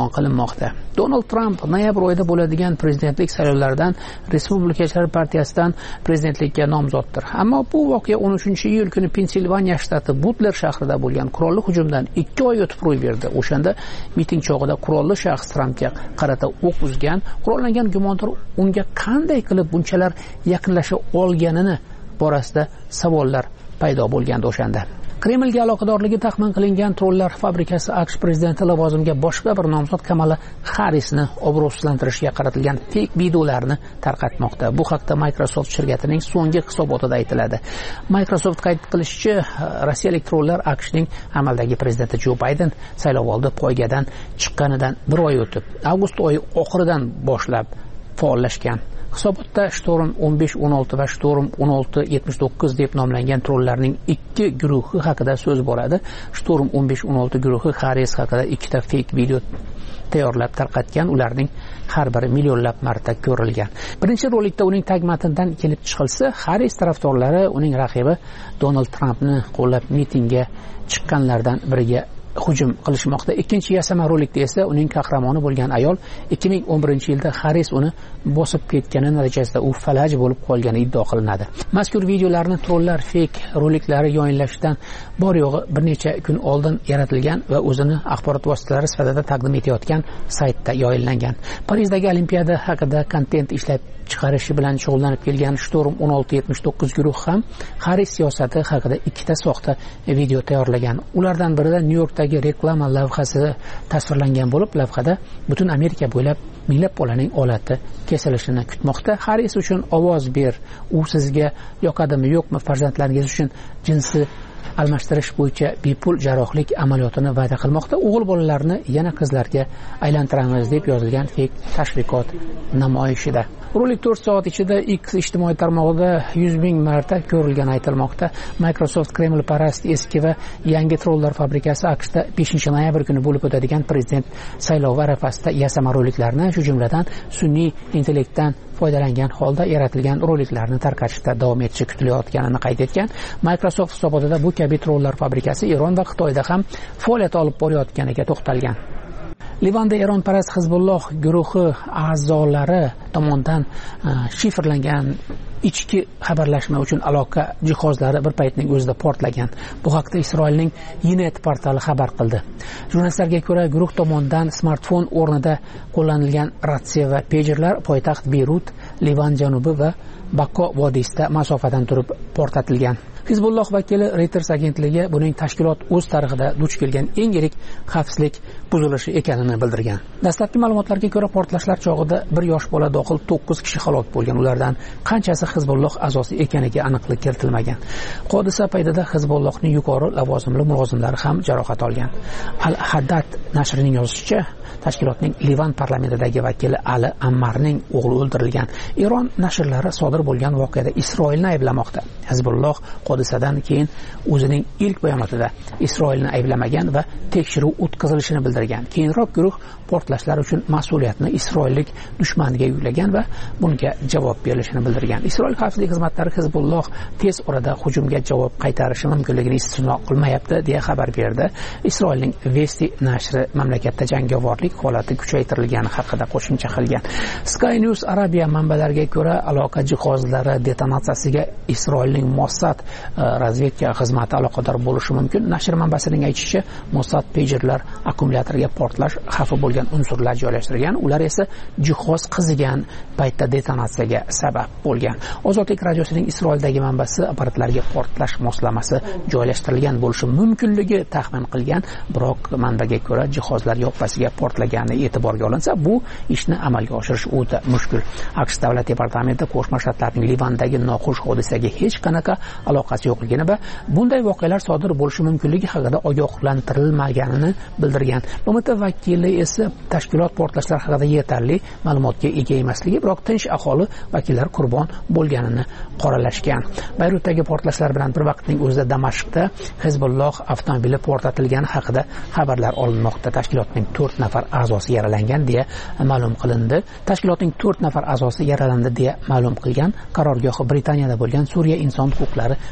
kutilmoqda. Donald Trump noyabr oyida bo'ladigan prezidentlik saylovlaridan Respublikachilar partiyasidan prezidentlikka nomzoddir. Ammo bu voqea o'n uchinchi iyul kuni Pensilvaniya shtati Butler shahrida bo'lgan qurolli hujumdan ikki oy o'tib ro'y berdi. O'shanda miting chog'ida qurolli shaxs Trampga qarata o'q uzgan. Qurollangan gumondor unga qanday qilib bunchalar yaqinlasha olganini borasida savollar paydo bo'lgandi o'shanda. Kremlga aloqadorligi taxmin qilingan trollar fabrikasi AQSh prezidenti lavozimiga boshqa bir nomzod Kamala Harrisni obro'sizlantirishga qaratilgan fake videolarni tarqatmoqda. Bu haqda Microsoft shirkatining so'nggi hisobotida aytiladi. Microsoft qayd qilishicha, rossiyalik trollar AQShning amaldagi prezidenti Jo Bayden saylovoldi poygadan chiqqanidan bir oy o'tib, avgust oyi oxiridan boshlab faollashgan. Hisobotda Shtorm o'n besh o'n olti va Shtorm o'n olti yetmish to'qqiz deb nomlangan trollarning ikki guruhi haqida so'z boradi. Shtorm o'n besh o'n olti guruhi Harris haqida ikkita fake video tayyorlab tarqatgan, ularning har biri millionlab marta ko'rilgan. Birinchi rolikda uning tag matnidan kelib chiqilsa, Harris tarafdorlari uning raqibi Donald Trampni qo'llab mitingga chiqqanlardan biriga hujum qilishmoqda. Ikkinchi yasama rolikda esa uning qahramoni bo'lgan ayol ikki ming o'n birinchi yilda Harris uni bosib ketgani natijasida u falaj bo'lib qolgani iddia qilinadi. Mazkur videolarni trollar fake roliklari yoyinlashidan bor yo'g'i bir necha kun oldin yaratilgan va o'zini axborot vositalari sifatida taqdim etayotgan saytda yoyinlangan. Parijdagi Olimpiada haqida kontent ishlab chiqarishi bilan shug'ullanib kelgan Shtorm o'n olti yetmish to'qqiz guruh ham Harris siyosati haqida ikkita soxta video tayyorlagan. Ulardan birida Nyu-Yorkdagi reklama lavhasi tasvirlangan bo'lib, lavhada butun Amerika bo'ylab minglab bolaning olati kesilishini kutmoqda. Harris uchun ovoz ber, u sizga yoqadimi yo'qmi, farzandlaringiz uchun jinsi almashtirish bo'yicha bepul jarrohlik amaliyotini va'da qilmoqda. O'g'il bolalarni yana qizlarga aylantiramiz deb yozilgan fake tashviqot namoyishida. Rolik to'rt soat ichida X ijtimoiy tarmog'ida yuz ming marta ko'rilgani aytilmoqda. Microsoft Kreml parast eski va yangi trollar fabrikasi AQShda beshinchi noyabr kuni bo'lib o'tadigan prezident saylovi arafasida yasama roliklarni, shu jumladan sun'iy intellektdan foydalangan holda yaratilgan roliklarni tarqatishda davom etishi kutilayotganini qayd etgan. Microsoft hisobotida bu kabi trollar fabrikasi Eron va Xitoyda ham faoliyat olib borayotganiga to'xtalgan. Livanda Eronparast Hizbulloh guruhi a'zolari tomonidan shifrlangan ichki xabarlashma uchun aloqa jihozlari bir paytning o'zida portlagan. Bu haqda Isroilning Ynet portali xabar qildi. Jurnalistlarga ko'ra, guruh tomonidan smartfon o'rnida qo'llanilgan ratsiya va pejerlar poytaxt Beyrut, Livan janubi va Bakko vodiysida masofadan turib portlatilgan. Hizbulloh vakili Reuters agentligi buning tashkilot o'z tarixida duch kelgan eng yirik xavfsizlik buzilishi ekanini bildirgan. Dastlabki ma'lumotlarga ko'ra, portlashlar chog'ida bir yosh bola dohil to'qqiz kishi halok bo'lgan. Ulardan qanchasi Hizbulloh a'zosi ekaniga aniqlik kiritilmagan. Hodisa paytida Hizbullohning yuqori lavozimli mulozimlari ham jarohat olgan. Al-Haddad nashrining yozishicha, tashkilotning Livan parlamentidagi vakili Ali Ammarning o'g'li o'ldirilgan. Eron nashrlari sodir bo'lgan voqeada Isroilni ayblamoqda. Hizbulloh hodisadan keyin o'zining ilk bayonotida Isroilni ayblamagan va tekshiruv o'tkazilishini bildirgan. Keyinroq guruh portlashlar uchun mas'uliyatni isroillik dushmaniga yuklagan va bunga javob berilishini bildirgan. Isroil xavfsizlik xizmatlari Hizbulloh tez orada hujumga javob qaytarishi mumkinligini istisno qilmayapti deya xabar berdi. Isroilning Vesti nashri mamlakatda jangovorlik holati kuchaytirilgani haqida qo'shimcha qilgan. Sky News Arabiya manbalariga ko'ra, aloqa jihozlari detonatsiyasiga Isroilning Mossad razvedka xizmati aloqador bo'lishi mumkin. Nashr manbasining aytishicha, Mossad pagerlar akkumulyatoriga portlash xavfi bo'lgan unsurlar joylashtirgan, ular esa jihoz qizigan paytda detonatsiyaga sabab bo'lgan. Ozodlik radiosining Isroildagi manbasi apparatlarga portlash moslamasi joylashtirilgan bo'lishi mumkinligi taxmin qilgan, biroq manbaga ko'ra jihozlar yoppasiga portlagani e'tiborga olinsa, bu ishni amalga oshirish o'ta mushkul. AQSh davlat departamenti Qo'shma Shtatlarning Livandagi noxush hodisaga hech qanaqa aloqasi yo'qligini va bunday voqealar sodir bo'lishi mumkinligi haqida ogohlantirilmaganini bildirgan. B M T vakili esa tashkilot portlashlar haqida yetarli ma'lumotga ega emasligi, biroq tinch aholi vakillari qurbon bo'lganini qoralashgan. Bayrutdagi portlashlar bilan bir vaqtning o'zida Damashqda Hizbulloh avtomobili portlatilgani haqida xabarlar olinmoqda. Tashkilotning to'rt nafar a'zosi yaralangan deya ma'lum qilindi. Tashkilotning to'rt nafar a'zosi yaralandi deya ma'lum qilgan qarorgohi Britaniyada bo'lgan Suriya inson huquqlari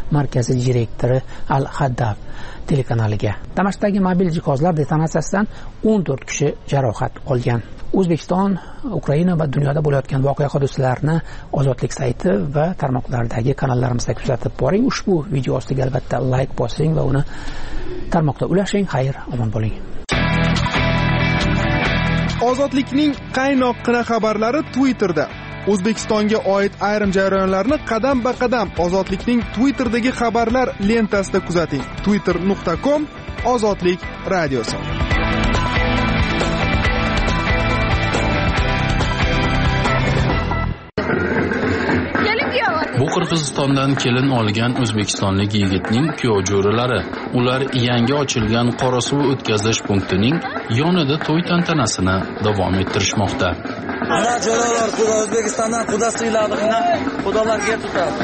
markazi direktori Al Haddad telekanaliga. Damashqdagi mobil jihozlar detonatsiyasidan o'n to'rt kishi jarohat olgan. O'zbekiston, Ukraina va dunyoda bo'layotgan voqea hodisalarni Ozodlik sayti va tarmoqlardagi kanallarimizda kuzatib boring. Ushbu video ostiga albatta like bosing va uni tarmoqda ulashing. Xayr, omon bo'ling. Ozodlikning qaynoqqina xabarlari Twitterda. O'zbekistonga oid ayrim jarayonlarni qadam-ba-qadam Ozodlikning Twitterdagi xabarlar lentasida kuzating. twitter nuqta com Ozodlik radiosi. Bu Qirg'izistondan kelin olgan o'zbekistonlik yigitning kuyov jo'ralari. Ular yangi ochilgan Qorasuv o'tkazish punktining yonida to'y tantanasini davom ettirishmoqda. Ana jo'ralar Xudo O'zbekistondan qudasiylarni xudolar kelib tutadi.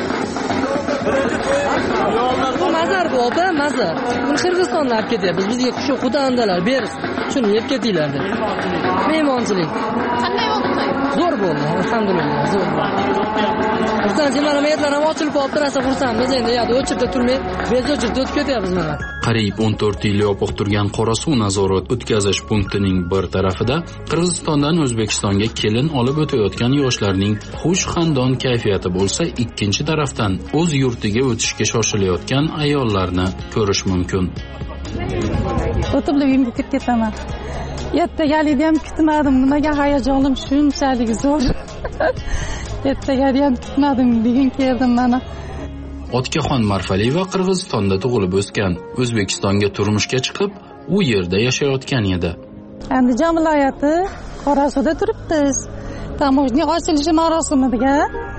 Bu mazar bu opa, mazar. Buni Qirg'izistonlar ketyapmiz. Bizga shu xudoandalar beriz. Shuni yeb ketinglar deb. Mehmonchilik. Qanday bo'ldi? Zo'r bo'ldi, alhamdulillah, zo'r bo'ldi. Bizdan jinoyatlar ham ochilib qolibdi, narsa xursandmiz. Endi yo'q, o'chirda turmay, bez o'chirda o'tib ketyapmiz mana. Qariyb o'n to'rt yil yopiq turgan Qorasuv nazorat o'tkazish punktining bir tarafida Qirg'izistondan O'zbekistonga kelin olib o'tayotgan yoshlarning xush xandon kayfiyati bo'lsa, ikkinchi tarafdan o'z yurtiga o'tishga shoshilayotgan ayollarni ko'rish mumkin. O'tib uyimga kirib ketaman. Ertagalikni ham kutmadim. Nimaga hayajonim shunchalik zo'r. Ertagalikni ham kutmadim. Bugun keldim mana. Otkaxon Marfaliyeva Qirg'izistonda tug'ilib o'sgan. O'zbekistonga turmushga chiqib, u yerda yashayotgan edi. Andijon viloyati Qorasuvda turibmiz. Tamojni ochilishi marosimiga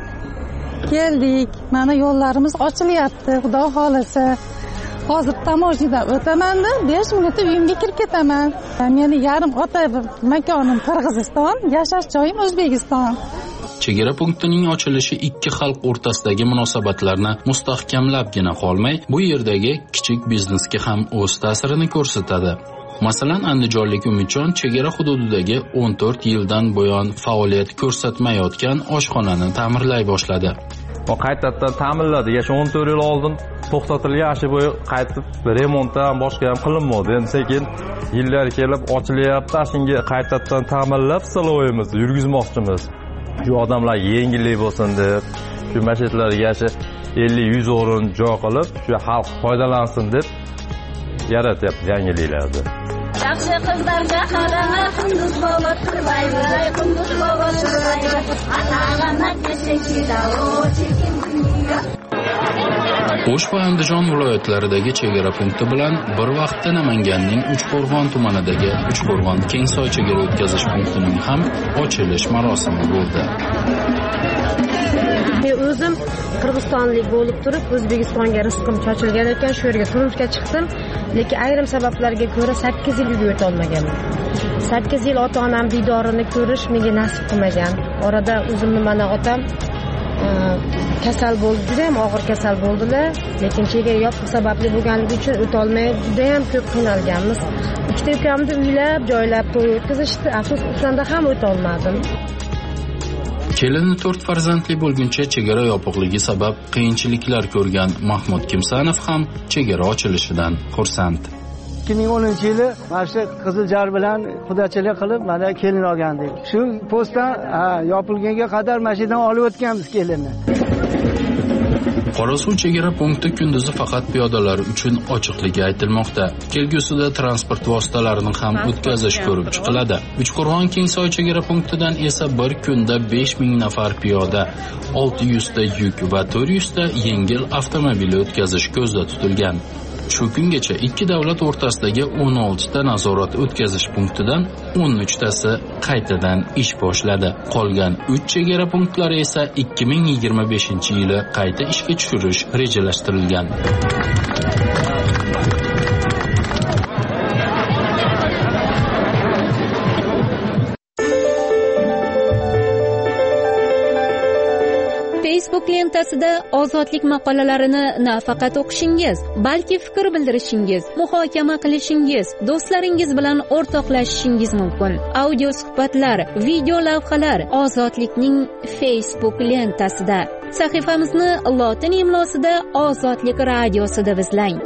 keldik. Mana yo'llarimiz ochilyapti, Xudo xolasa. Hozir tamojnidan o'taman-da, besh minutda uyimga kirib ketaman. Meni yarim ota makonim Qirg'iziston, yashash joyim O'zbekiston. Chegara punktining ochilishi ikki xalq o'rtasidagi munosabatlarni mustahkamlabgina qolmay, bu yerdagi kichik biznesga ham o'z ta'sirini ko'rsatadi. Masalan, andijonlik Umidjon chegara hududidagi o'n to'rt yildan buyon faoliyat ko'rsatmayotgan oshxonani ta'mirlay boshladi. Va qaytadan ta'mirladi. Yasha o'n to'rt yil oldin to'xtatilgan ashi bo'yi qaytib remontdan boshqa ham qilinmadi. Endi sekin yillar kelib ochilyapti. Shunga qaytadan ta'mirlab saloyimizni yurgizmoqchimiz. Shu odamlar yengillik bo'lsin deb, shu masjidlarga yasha ellik yuz o'rin joy qilib, shu xalq foydalansin deb yaratyapti yangiliklarni. Yaxshi qizlarga qarama, Qunduz bobo turmaydi, Qunduz bobo turmaydi. Ata-ona kechikida o'chikin dunyo. O'sh va Andijon viloyatlaridagi chegara punkti bilan bir vaqtda Namanganning Uchqo'rg'on tumanidagi Uchqo'rg'on Kengsoy chegara o'tkazish punktining ham ochilish marosimi bo'ldi. Men o'zim Qirg'izistonlik bo'lib turib, O'zbekistonga rizqim chochilgan ekan, shu yerga turmushga chiqdim, lekin ayrim sabablarga ko'ra sakkiz yil uyga o'ta olmaganman. sakkiz yil ota-onam didorini ko'rish menga nasib qilmagan. Orada o'zimni mana otam kasal bo'ldi, juda ham og'ir kasal bo'ldilar, lekin chegara yopiq sababli bo'lganligi uchun o'ta olmay juda ham ko'p qiynalganmiz. Ikkita ukamni uylab, joylab to'y o'tkazishdi, afsus o'shanda ham o'ta olmadim. Kelini to'rt farzandli bo'lguncha chegara yopiqligi sabab qiyinchiliklar ko'rgan Mahmud Kimsanov ham chegara ochilishidan xursand. ikki ming o'ninchi yili mana shu Qiziljar bilan xudochilik qilib mana kelin olgandik. Shu postdan yopilganga qadar mashinadan olib o'tganmiz kelinni. Qorasuv chegara punkti kunduzi faqat piyodalar uchun ochiqligi aytilmoqda. Kelgusida transport vositalarini ham o'tkazish ko'rib chiqiladi. Uchqo'rg'on Kengsoy chegara punktidan esa bir kunda besh ming nafar piyoda, olti yuz ta yuk va to'rt yuz ta yengil avtomobil o'tkazish ko'zda tutilgan. Shu kungacha ikki davlat o'rtasidagi o'n olti ta nazorat o'tkazish punktidan o'n uch tasi qaytadan ish boshladi. Qolgan uch chegara punktlari esa ikki ming yigirma beshinchi yili qayta ishga tushirish rejalashtirilgan. Facebook lentasida ozodlik maqolalarini nafaqat o'qishingiz, balki fikr bildirishingiz, muhokama qilishingiz, do'stlaringiz bilan o'rtoqlashishingiz mumkin. Audio suhbatlar, video lavhalar ozodlikning Facebook lentasida. Sahifamizni lotin imlosida Ozodlik radiosi deb izlang.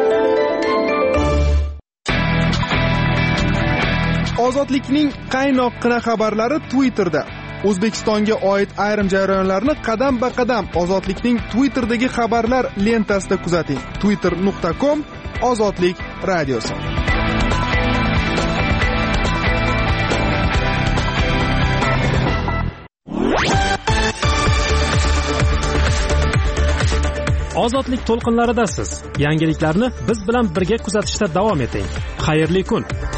Ozodlikning qaynoqqina xabarlari Twitterda. O'zbekistonga oid ayrim jarayonlarni qadam-ba-qadam Ozodlikning Twitterdagi xabarlar lentasida kuzating. twitter nuqta com Ozodlik radiosi. Ozodlik to'lqinlaridasiz. Yangiliklarni biz bilan birga kuzatishda davom eting. Xayrli kun.